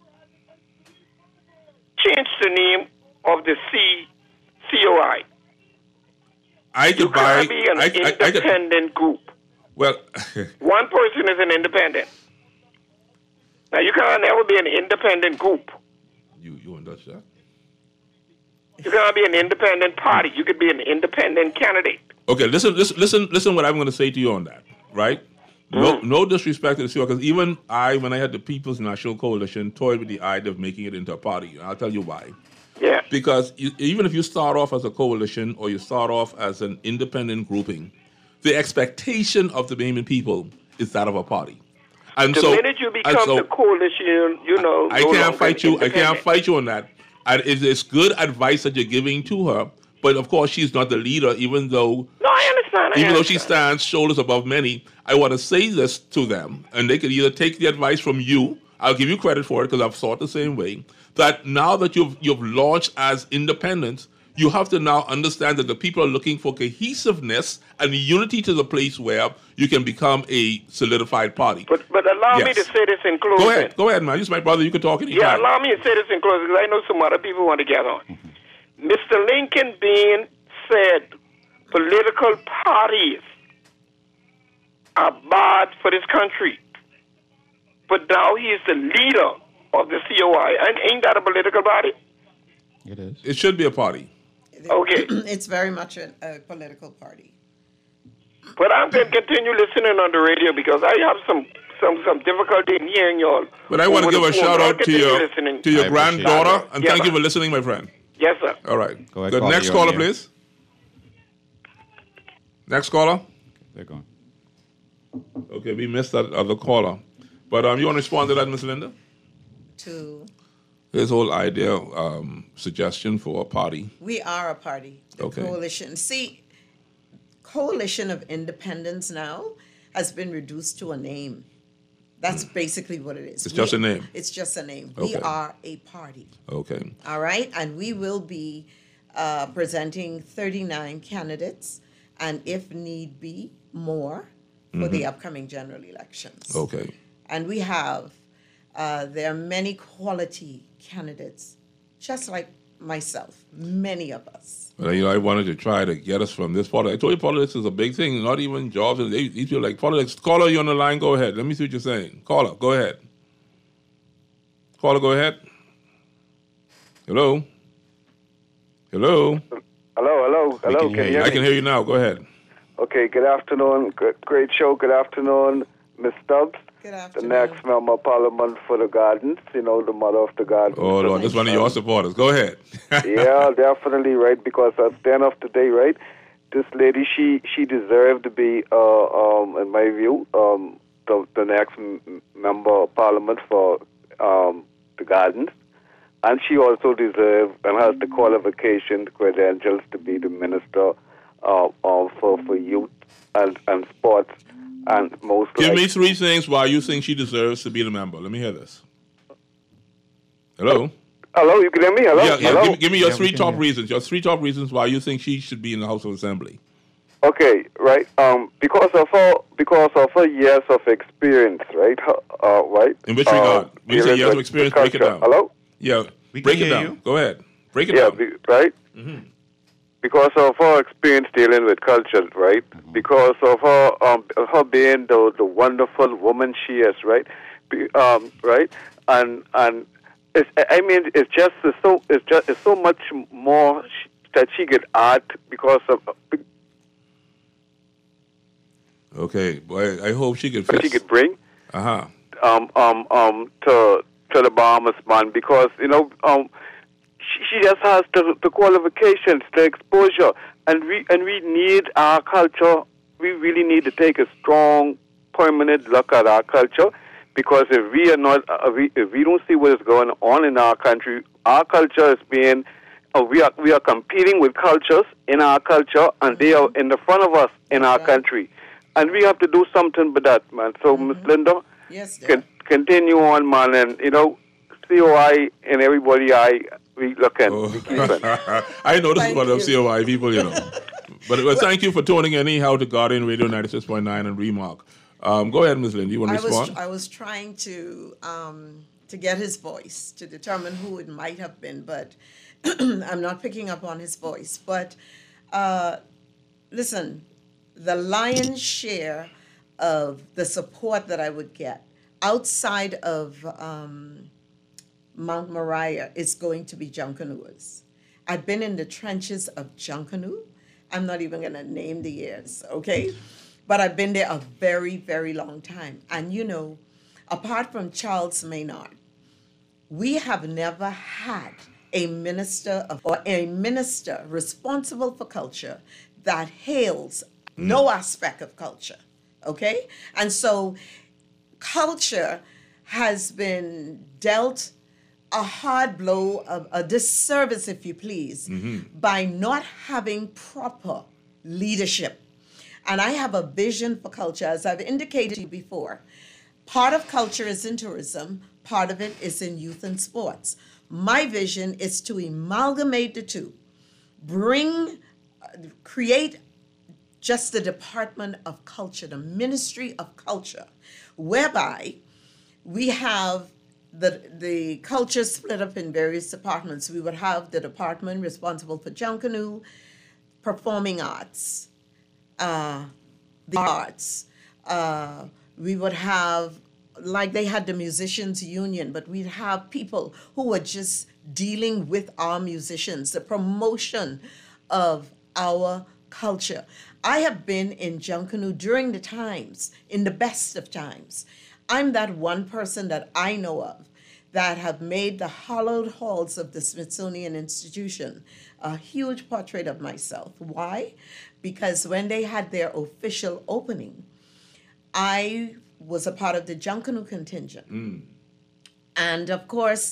change the name of the COI. You can't be an independent group. Well, one person is an independent. Now you can't never be an independent group. You won't touch that. You can't be an independent party. You could be an independent candidate. Okay, listen. What I'm going to say to you on that, right? No disrespect to the COI, because even when I had the People's National Coalition, toyed with the idea of making it into a party. And I'll tell you why. Yeah. Because even if you start off as a coalition or you start off as an independent grouping, the expectation of the Bahamian people is that of a party. And the minute you become the coalition, I can't fight you. I can't fight you on that. And it's good advice that you're giving to her. But of course, she's not the leader, even though. No, I understand. Even though she stands shoulders above many, I want to say this to them, and they could either take the advice from you. I'll give you credit for it because I've thought the same way. That now that you've launched as independents, you have to now understand that the people are looking for cohesiveness and unity to the place where you can become a solidified party. But allow me to say this in closing. Go ahead, man. You're my brother. You can talk anytime. Yeah, allow me to say this in closing because I know some other people want to get on. Mr. Lincoln Bean said political parties are bad for this country. But now he is the leader of the COI. And ain't that a political party? It is. It should be a party. Okay. It's very much a political party. But I'm going to continue listening on the radio because I have some difficulty in hearing y'all. But I want to give a shout out to your granddaughter, and thank you for listening, my friend. Yes, sir. All right. Go ahead. Good. Next caller, please. Next caller. They're gone. Okay, we missed that other caller. But you want to respond to that, Ms. Linda? His whole idea, suggestion for a party. We are a party. The coalition. See, Coalition of Independents now has been reduced to a name. That's basically what it is. It's just a name. It's just a name. Okay. We are a party. Okay. All right? And we will be presenting 39 candidates, and if need be, more for the upcoming general elections. Okay. And we have, there are many quality candidates, just like myself, many of us. Well, I wanted to try to get us from this politics. I told you politics is a big thing, not even jobs. These people like politics. Caller, you on the line? Go ahead. Let me see what you're saying. Caller, go ahead. Caller, go ahead. Hello? Hello? Hello. Can you hear me? I can hear you now. Go ahead. Okay, good afternoon. Great show. Good afternoon, Ms. Stubbs. Good afternoon. The next member of Parliament for the Gardens, the mother of the Gardens. Oh, Lord, this is one of your supporters. Go ahead. Yeah, definitely, right, because at the end of the day, right, this lady, she deserved to be, in my view, the next member of Parliament for the Gardens. And she also deserves and has the qualification, the credentials to be the Minister for Youth and Sports. And Give me 3 things why you think she deserves to be the member. Let me hear this. Hello? Hello, you can hear me? Hello? Yeah, Hello? Give me your 3 top reasons. Your 3 top reasons why you think she should be in the House of Assembly. Okay, right. Because of her years of experience, right? Right. In which regard? When you say years of experience, break it down. Hello? Yeah, break it down. Go ahead. Break it down. Yeah, right? Mm-hmm. because of her experience dealing with culture, right? Because of her being the wonderful woman she is, right? Right, and it's so much more that she could add because of. Okay, boy, I hope she could. She could bring. To the Bahamas man, because she just has the qualifications, the exposure, and we need our culture. We really need to take a strong, permanent look at our culture, because if we are not, if we don't see what is going on in our country, our culture is being. We are competing with cultures in our culture, and they are in the front of us in our country, and we have to do something with that, man. So, Miss Linda, yes, continue on, man, and COI and everybody, we looking. We keeping. I know this is one of COI people, But thank you for tuning in anyhow to Guardian Radio 96.9 and Remark. Go ahead, Ms. Lynn. You want to respond? I was trying to get his voice to determine who it might have been, but I'm not picking up on his voice. But listen, the lion's share of the support that I would get outside of Mount Moriah is going to be Junkanooers. I've been in the trenches of Junkanoo. I'm not even going to name the years, okay? But I've been there a very, very long time. And apart from Charles Maynard, we have never had a minister or a minister responsible for culture that hails no aspect of culture, okay? And so culture has been dealt a hard blow, a disservice, if you please, by not having proper leadership. And I have a vision for culture, as I've indicated to you before. Part of culture is in tourism, part of it is in youth and sports. My vision is to amalgamate the two, create just the Department of Culture, the Ministry of Culture, whereby we have the culture split up in various departments. We would have the department responsible for Junkanoo, performing arts, the arts. We would have, like they had the musicians union, but we'd have people who were just dealing with our musicians, the promotion of our culture. I have been in Junkanoo during the times, in the best of times. I'm that one person that I know of that have made the hallowed halls of the Smithsonian Institution a huge portrait of myself. Why? Because when they had their official opening, I was a part of the Junkanoo contingent. And of course,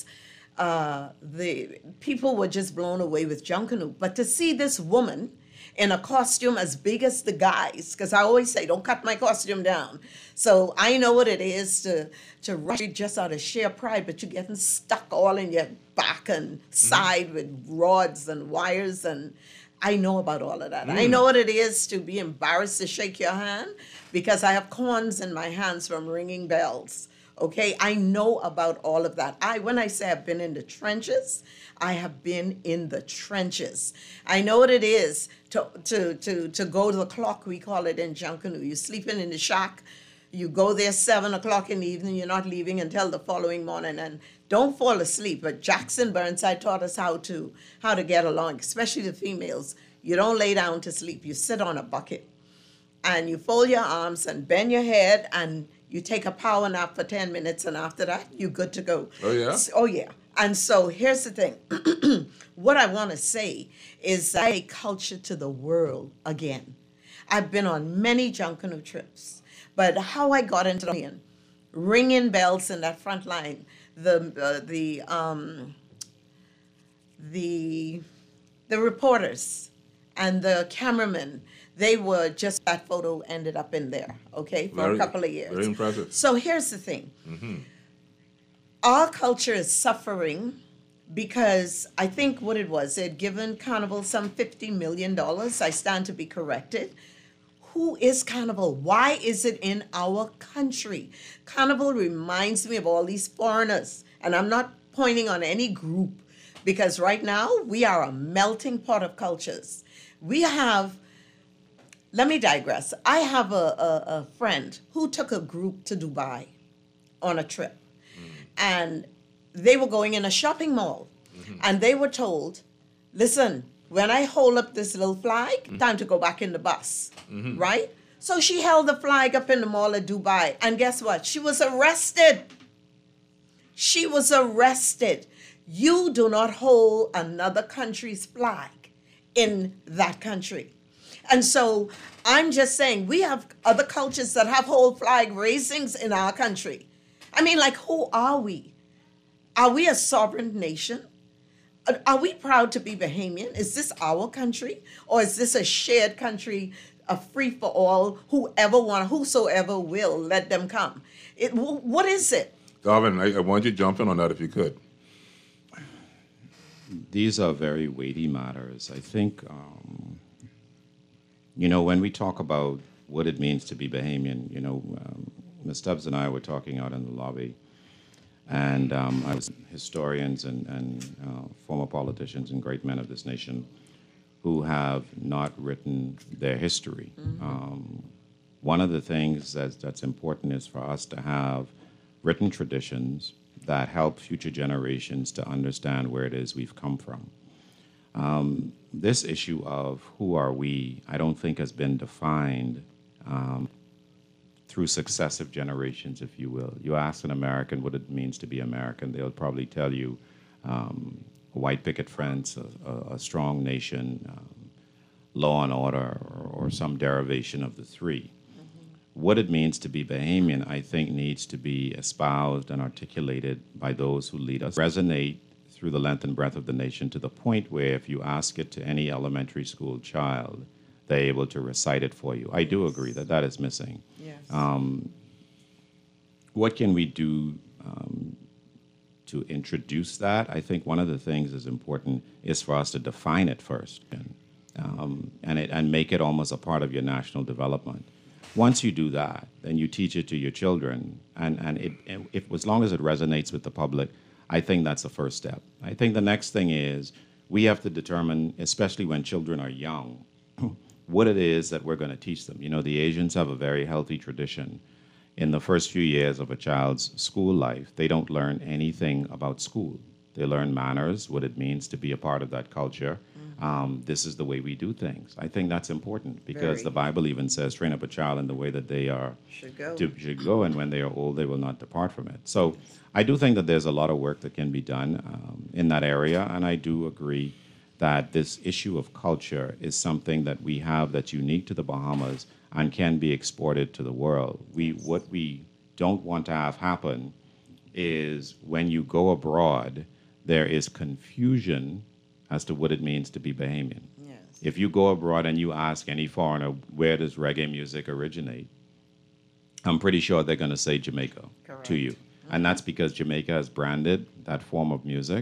the people were just blown away with Junkanoo. But to see this woman in a costume as big as the guys, because I always say, don't cut my costume down. So I know what it is to rush just out of sheer pride, but you're getting stuck all in your back and side with rods and wires, and I know about all of that. I know what it is to be embarrassed to shake your hand because I have corns in my hands from ringing bells. Okay, I know about all of that. When I say I've been in the trenches, I have been in the trenches. I know what it is to go to the clock, we call it in Junkanoo. You're sleeping in the shack. You go there 7 o'clock in the evening. You're not leaving until the following morning. And don't fall asleep. But Jackson Burnside taught us how to get along, especially the females. You don't lay down to sleep. You sit on a bucket. And you fold your arms and bend your head and you take a power nap for 10 minutes, and after that, you're good to go. Oh, yeah? Oh, yeah. And so here's the thing. What I want to say is a culture to the world again. I've been on many Junkanoo trips, but how I got into the ringing bells in that front line, the reporters and the cameramen, they were just, that photo ended up in there, okay, for a couple of years. Very impressive. So here's the thing. Our culture is suffering because I think what it was, they'd given Carnival some $50 million. I stand to be corrected. Who is Carnival? Why is it in our country? Carnival reminds me of all these foreigners, and I'm not pointing on any group, Because right now, we are a melting pot of cultures. We have, let me digress. I have a friend who took a group to Dubai on a trip. And they were going in a shopping mall. And they were told, listen, when I hold up this little flag, time to go back in the bus, right? So she held the flag up in the mall of Dubai. And guess what? She was arrested. She was arrested. You do not hold another country's flag in that country. And so I'm just saying, we have other cultures that have whole flag raisings in our country. I mean, like, who are we? Are we a sovereign nation? Are we proud to be Bahamian? Is this our country? Or is this a shared country, a free-for-all, whosoever will, let them come? What is it? Darwin, I want you to jump in on that if you could. These are very weighty matters. I think, when we talk about what it means to be Bahamian, Ms. Stubbs and I were talking out in the lobby, and I was historians and former politicians and great men of this nation who have not written their history. One of the things that's important is for us to have written traditions that help future generations to understand where it is we've come from. This issue of who are we, I don't think has been defined through successive generations, if you will. You ask an American what it means to be American, they'll probably tell you a white picket fence, a strong nation, law and order, or some derivation of the three. What it means to be Bahamian, I think, needs to be espoused and articulated by those who lead us. Resonate through the length and breadth of the nation to the point where if you ask it to any elementary school child, they're able to recite it for you. I do agree that that is missing. Yes. What can we do to introduce that? I think one of the things is important is for us to define it first and make it almost a part of your national development. Once you do that, then you teach it to your children, and if as long as it resonates with the public, I think that's the first step. I think the next thing is we have to determine, especially when children are young, what it is that we're going to teach them. The Asians have a very healthy tradition. In the first few years of a child's school life, they don't learn anything about school. They learn manners, what it means to be a part of that culture. This is the way we do things. I think that's important because the Bible even says, train up a child in the way that they should go, and when they are old, they will not depart from it. So I do think that there's a lot of work that can be done in that area, and I do agree that this issue of culture is something that we have that's unique to the Bahamas and can be exported to the world. What we don't want to have happen is when you go abroad, there is confusion as to what it means to be Bahamian. Yes. If you go abroad and you ask any foreigner, where does reggae music originate? I'm pretty sure they're going to say Jamaica to you. And that's because Jamaica has branded that form of music,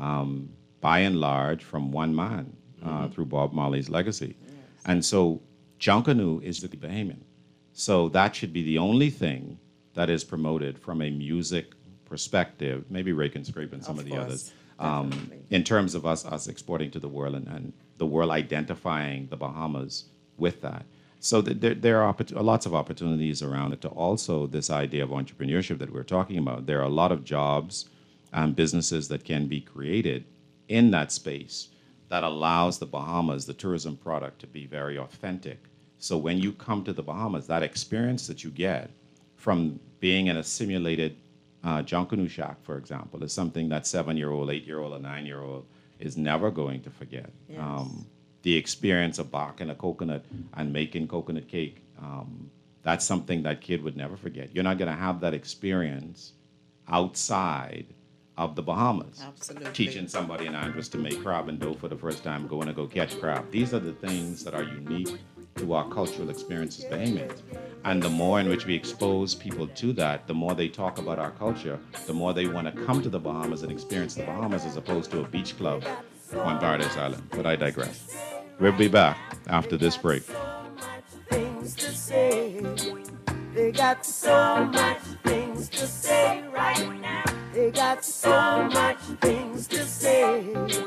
by and large, from one man through Bob Marley's legacy. Yes. And so Junkanoo is the Bahamian. So that should be the only thing that is promoted from a music perspective, maybe Rake and Scrape and some of the others, in terms of us exporting to the world and the world identifying the Bahamas with that. So there are lots of opportunities around it to also this idea of entrepreneurship that we're talking about. There are a lot of jobs and businesses that can be created in that space that allows the Bahamas, the tourism product, to be very authentic. So when you come to the Bahamas, that experience that you get from being in a simulated Junkanoo shack, for example, is something that 7-year-old, 8-year-old, or 9-year-old is never going to forget. Yes. The experience of barking a coconut and making coconut cake, that's something that kid would never forget. You're not going to have that experience outside of the Bahamas. Absolutely. Teaching somebody in Andros to make crab and dough for the first time, going to go catch crab. These are the things that are unique to our cultural experiences, Bahamians. And the more in which we expose people to that, the more they talk about our culture, the more they want to come to the Bahamas and experience the Bahamas as opposed to a beach club on Paradise Island. But I digress. We'll be back after this break. Things to say. They got so much things to say right now. They got so much things to say.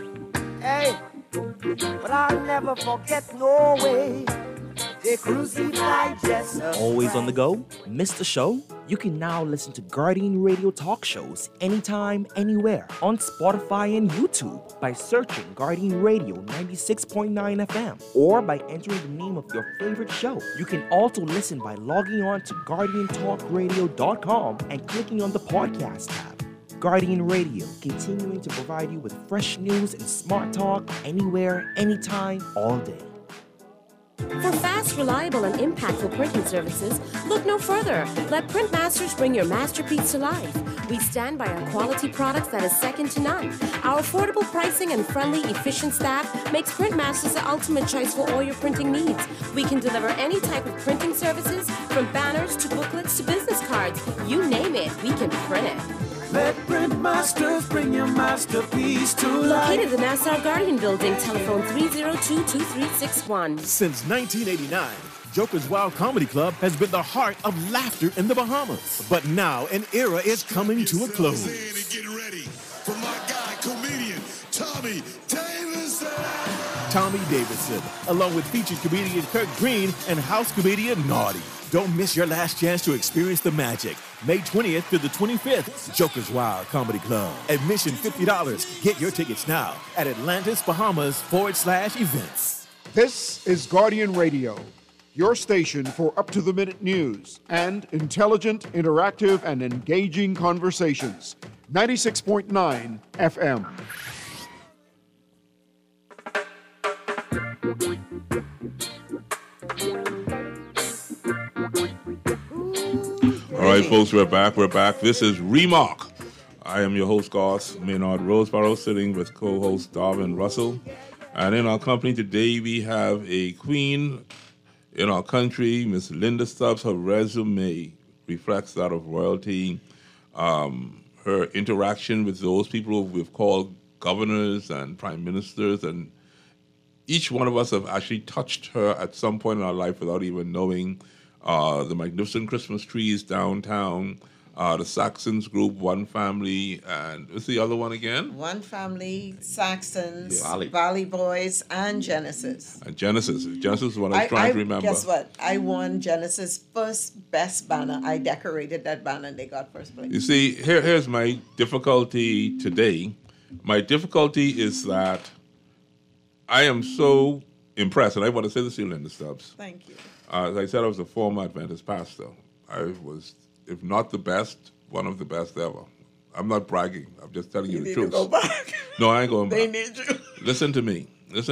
never forget no way. They crucify Jesus. Always on the go? Missed the show? You can now listen to Guardian Radio talk shows anytime, anywhere on Spotify and YouTube by searching Guardian Radio 96.9 FM or by entering the name of your favorite show. You can also listen by logging on to GuardianTalkRadio.com and clicking on the podcast tab. Guardian Radio, continuing to provide you with fresh news and smart talk anywhere, anytime, all day. For fast, reliable, and impactful printing services, look no further. Let Printmasters bring your masterpiece to life. We stand by our quality products that is second to none. Our affordable pricing and friendly, efficient staff makes Printmasters the ultimate choice for all your printing needs. We can deliver any type of printing services, from banners to booklets to business cards. You name it, we can print it. Let Printmasters bring your masterpiece to life. Located in the Nassau Guardian Building, telephone 302-2361. Since 1989, Joker's Wild Comedy Club has been the heart of laughter in the Bahamas. But now an era is coming to a close. Get ready for my guy, comedian Tommy Davidson. Tommy Davidson, along with featured comedian Kirk Green and house comedian Naughty. Don't miss your last chance to experience the magic. May 20th to the 25th, Joker's Wild Comedy Club. Admission $50. Get your tickets now at Atlantis, Bahamas/events. This is Guardian Radio, your station for up-to-the-minute news and intelligent, interactive, and engaging conversations. 96.9 FM. All right, folks, we're back. This is Remark. I am your host, Garth Maynard Roseborough, sitting with co-host Darwin Russell. And in our company today, we have a queen in our country, Miss Linda Stubbs. Her resume reflects that of royalty. Her interaction with those people who we've called governors and prime ministers, and each one of us have actually touched her at some point in our life without even knowing. The magnificent Christmas trees downtown, the Saxons group, One Family, and what's the other one again? One Family, Saxons, Valley Boys, and Genesis. Genesis is what I was trying to remember. Guess what? I won Genesis' first best banner. I decorated that banner and they got first place. You see, here's my difficulty today. My difficulty is that I am so impressed, and I want to say this to you, Linda Stubbs. Thank you. As I said, I was a former Adventist pastor. I was, if not the best, one of the best ever. I'm not bragging. I'm just telling you the truth. To go back. No, I ain't going back. They need you. Listen to me.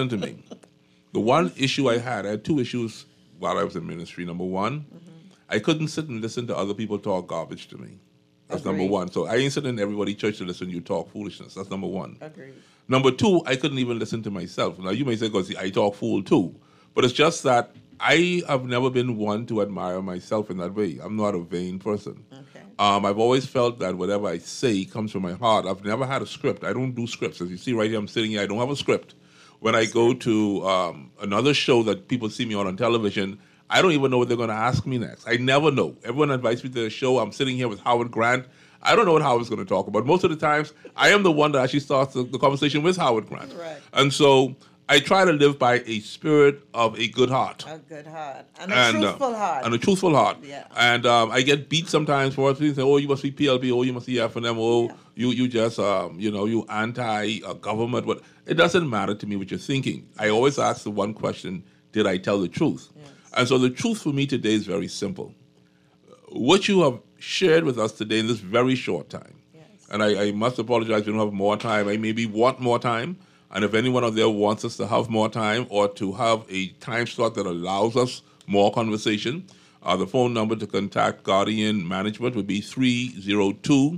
The one issue I had two issues while I was in ministry. Number one, I couldn't sit and listen to other people talk garbage to me. That's number one. So I ain't sitting in everybody's church to listen to you talk foolishness. That's number one. Agreed. Number two, I couldn't even listen to myself. Now, you may say, because I talk fool too. But it's just that I have never been one to admire myself in that way. I'm not a vain person. Okay. I've always felt that whatever I say comes from my heart. I've never had a script. I don't do scripts. As you see right here, I'm sitting here. I don't have a script. When I go to another show that people see me on television, I don't even know what they're going to ask me next. I never know. Everyone invites me to the show. I'm sitting here with Howard Grant. I don't know what Howard's going to talk about. Most of the times, I am the one that actually starts the conversation with Howard Grant. Right. And so I try to live by a spirit of a good heart. A good heart. And a truthful heart. And a truthful heart. Yeah. And I get beat sometimes for it. People say, oh, you must be PLP. Oh, you must be F&M. Oh, you just, you anti-government. But it doesn't matter to me what you're thinking. I always ask the one question, did I tell the truth? Yes. And so the truth for me today is very simple. What you have shared with us today in this very short time, and I must apologize, we don't have more time. I maybe want more time. And if anyone out there wants us to have more time or to have a time slot that allows us more conversation, the phone number to contact Guardian Management would be 302-2300,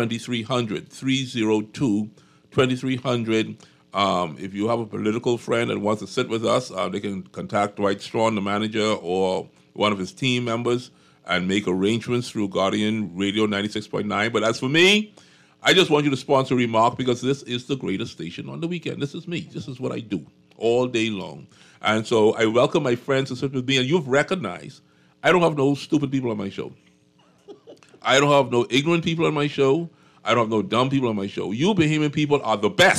302-2300. If you have a political friend that wants to sit with us, they can contact Dwight Strawn, the manager, or one of his team members, and make arrangements through Guardian Radio 96.9. But as for me, I just want you to sponsor Remark because this is the greatest station on the weekend. This is me. This is what I do all day long. And so I welcome my friends to sit with me. And you've recognized I don't have no stupid people on my show. I don't have no ignorant people on my show. I don't have no dumb people on my show. You Bahamian people are the best.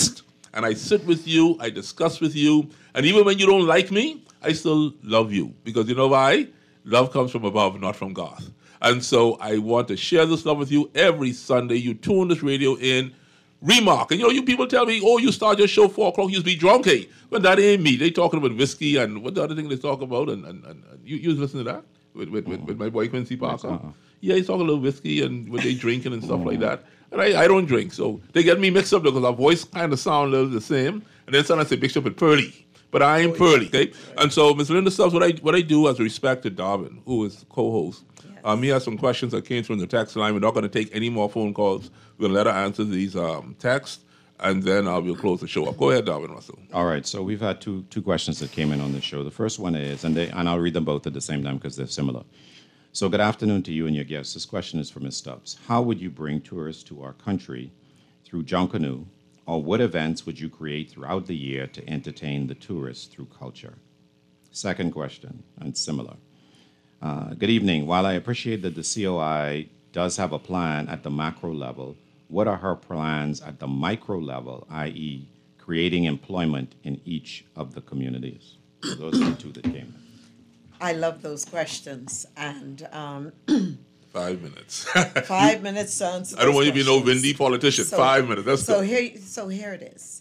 and I sit with you, I discuss with you, and even when you don't like me, I still love you. Because you know why? Love comes from above, not from God. And so I want to share this love with you every Sunday. You tune this radio in, remark. And you people tell me, oh, you start your show 4 o'clock, you used to be drunk, hey. But that ain't me. They talking about whiskey and what the other thing they talk about. And you listen to that with my boy Quincy Parker. Yeah, he's talking a little whiskey and what they drinking and stuff like that. And I don't drink. So they get me mixed up because our voice kind of sound a little the same. And then sometimes they mix up with Pearly. But I ain't Pearly, okay? And so, Ms. Linda Stubbs, what I do as respect to Darwin, who is the co-host, he has some questions that came through in the text line. We're not going to take any more phone calls. We're going to let her answer these texts, and then we'll close the show up. Go ahead, Darwin Russell. All right, so we've had two questions that came in on the show. The first one is, and I'll read them both at the same time because they're similar. So good afternoon to you and your guests. This question is for Ms. Stubbs. How would you bring tourists to our country through Junkanoo, or what events would you create throughout the year to entertain the tourists through culture? Second question, and similar. Good evening. While I appreciate that the COI does have a plan at the macro level, what are her plans at the micro level, i.e., creating employment in each of the communities? So those are the two that came in. I love those questions. And 5 minutes. 5 minutes sounds. I don't want you to be no windy politician. 5 minutes. That's so good. Here it is.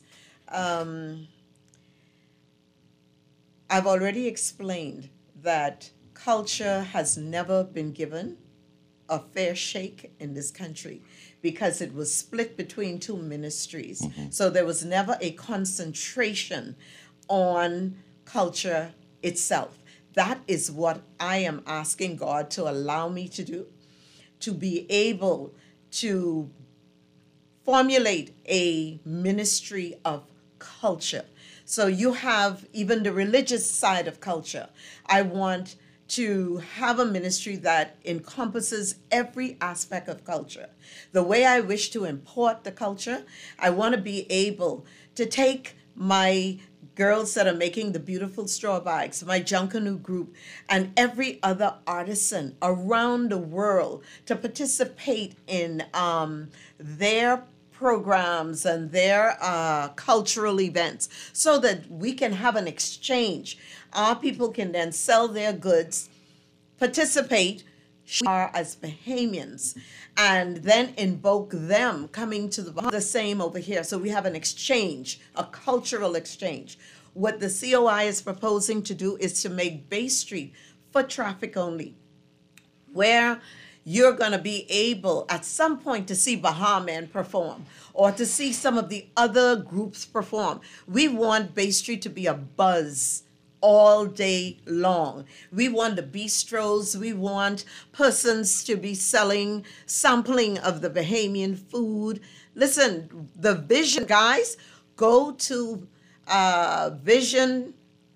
I've already explained that culture has never been given a fair shake in this country because it was split between 2 ministries. Mm-hmm. So there was never a concentration on culture itself. That is what I am asking God to allow me to do, to be able to formulate a ministry of culture. So you have even the religious side of culture. I want to have a ministry that encompasses every aspect of culture. The way I wish to import the culture, I want to be able to take my girls that are making the beautiful straw bags, my Junkanoo group, and every other artisan around the world to participate in their programs and their cultural events so that we can have an exchange. Our people can then sell their goods, participate as Bahamians, and then invoke them coming to the same over here. So we have an exchange, a cultural exchange. What the COI is proposing to do is to make Bay Street foot traffic only, where you're going to be able at some point to see Bahamian perform or to see some of the other groups perform. We want Bay Street to be a buzz all day long. We want the bistros, we want persons to be selling, sampling of the Bahamian food. Listen, the vision, guys, go to Vision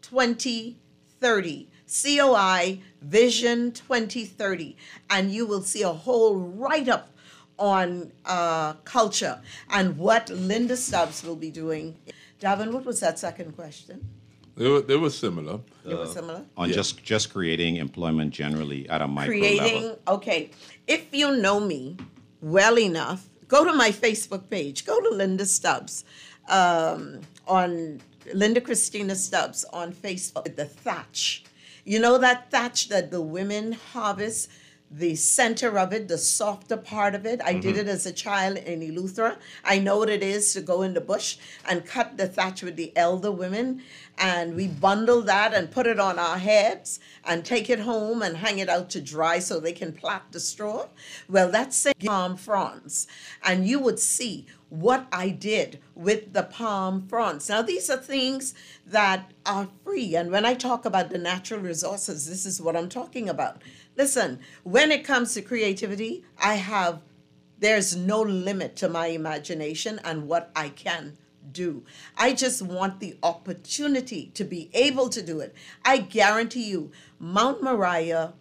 2030. COI Vision 2030, and you will see a whole write-up on culture and what Linda Stubbs will be doing. Davin, what was that second question? They were similar. They were similar? On just creating employment generally at a micro level. Okay. If you know me well enough, go to my Facebook page. Go to Linda Stubbs on Linda Christina Stubbs on Facebook. The thatch. You know that thatch that the women harvest, the center of it, the softer part of it? I did it as a child in Eleuthera. I know what it is to go in the bush and cut the thatch with the elder women. And we bundle that and put it on our heads and take it home and hang it out to dry so they can plait the straw. Well, that's palm fronds. And you would see what I did with the palm fronds. Now, these are things that are free. And when I talk about the natural resources, this is what I'm talking about. Listen, when it comes to creativity, there's no limit to my imagination and what I can do. I just want the opportunity to be able to do it. I guarantee you, Mount Moriah,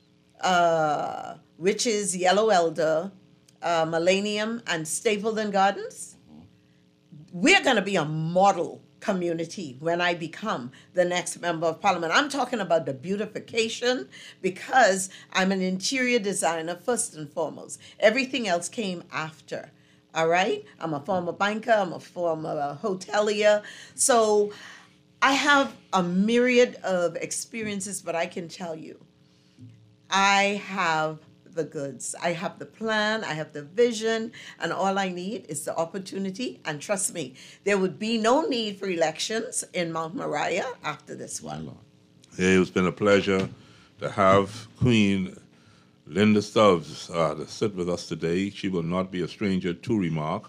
which is Yellow Elder, Millennium, and Stapleton Gardens, we're going to be a model community when I become the next member of parliament. I'm talking about the beautification because I'm an interior designer first and foremost. Everything else came after. All right? I'm a former banker, I'm a former hotelier. So I have a myriad of experiences, but I can tell you, I have the goods. I have the plan, I have the vision, and all I need is the opportunity. And trust me, there would be no need for elections in Mount Moriah after this one. Hey, it's been a pleasure to have Queen Linda Stubbs to sit with us today. She will not be a stranger to Remark.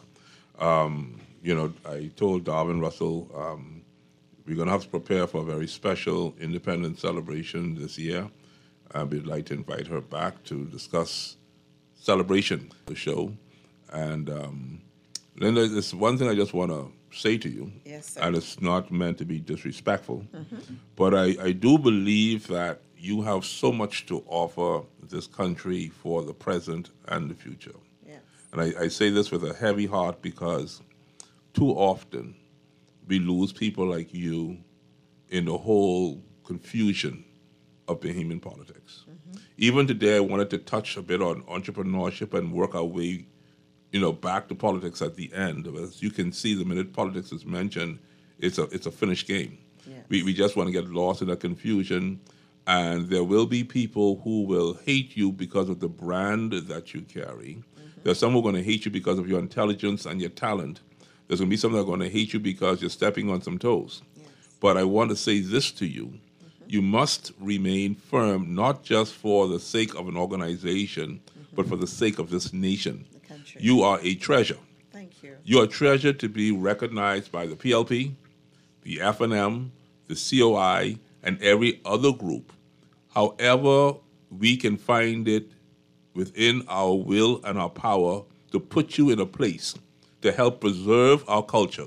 I told Darwin Russell we're going to have to prepare for a very special independence celebration this year. We'd like to invite her back to discuss celebration, the show. And Linda, there's one thing I just want to say to you. Yes, sir. And it's not meant to be disrespectful. But I do believe that you have so much to offer this country for the present and the future. Yes. And I say this with a heavy heart because too often we lose people like you in the whole confusion of Bahamian politics. Even today, I wanted to touch a bit on entrepreneurship and work our way, back to politics at the end. As you can see, the minute politics is mentioned, it's a finished game. Yes. We just want to get lost in that confusion, and there will be people who will hate you because of the brand that you carry. There's some who are going to hate you because of your intelligence and your talent. There's going to be some that are going to hate you because you're stepping on some toes. Yes. But I want to say this to you. You must remain firm, not just for the sake of an organization, but for the sake of this nation. The country. You are a treasure. Thank you. You are a treasure to be recognized by the PLP, the FNM, the COI, and every other group. However, we can find it within our will and our power to put you in a place to help preserve our culture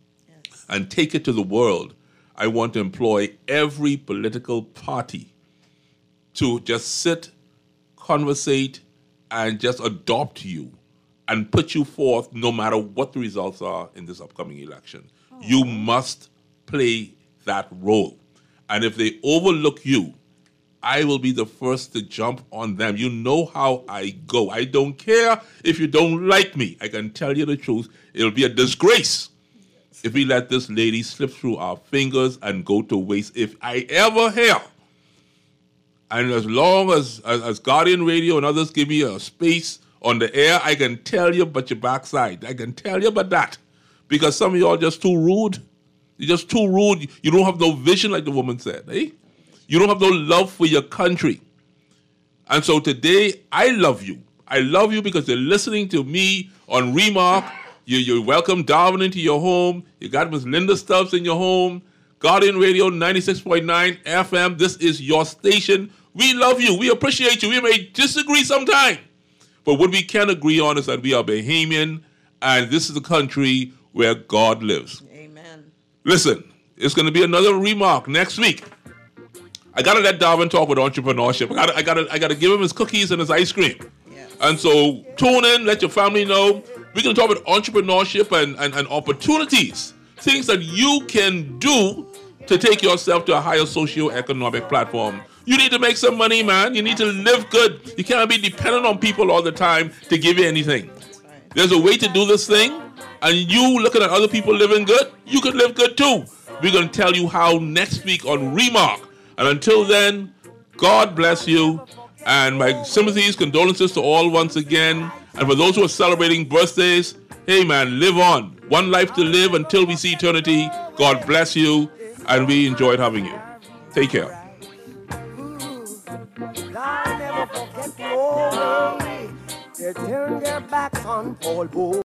and take it to the world. I want to employ every political party to just sit, conversate, and just adopt you and put you forth no matter what the results are in this upcoming election. You must play that role. And if they overlook you, I will be the first to jump on them. You know how I go. I don't care if you don't like me. I can tell you the truth. It'll be a disgrace if we let this lady slip through our fingers and go to waste. If I ever hear, and as long as Guardian Radio and others give me a space on the air, I can tell you but your backside. I can tell you about that. Because some of y'all just too rude. You're just too rude. You don't have no vision, like the woman said, eh? You don't have no love for your country. And so today, I love you. I love you because you're listening to me on Remark. You welcome Darwin into your home. You got Miss Linda Stubbs in your home. Guardian Radio 96.9 FM. This is your station. We love you. We appreciate you. We may disagree sometime. But what we can agree on is that we are Bahamian, and this is the country where God lives. Amen. Listen, it's going to be another Remark next week. I gotta let Darwin talk with entrepreneurship. I gotta give him his cookies and his ice cream. Yes. And so tune in, let your family know. We're gonna talk about entrepreneurship and opportunities, things that you can do to take yourself to a higher socio-economic platform. You need to make some money, man. You need to live good. You can't be dependent on people all the time to give you anything. There's a way to do this thing, and you looking at other people living good, you can live good too. We're gonna tell you how next week on Remark. And until then, God bless you. And my sympathies, condolences to all once again. And for those who are celebrating birthdays, hey man, live on. One life to live until we see eternity. God bless you. And we enjoyed having you. Take care. They turn their backs on Paul Bull.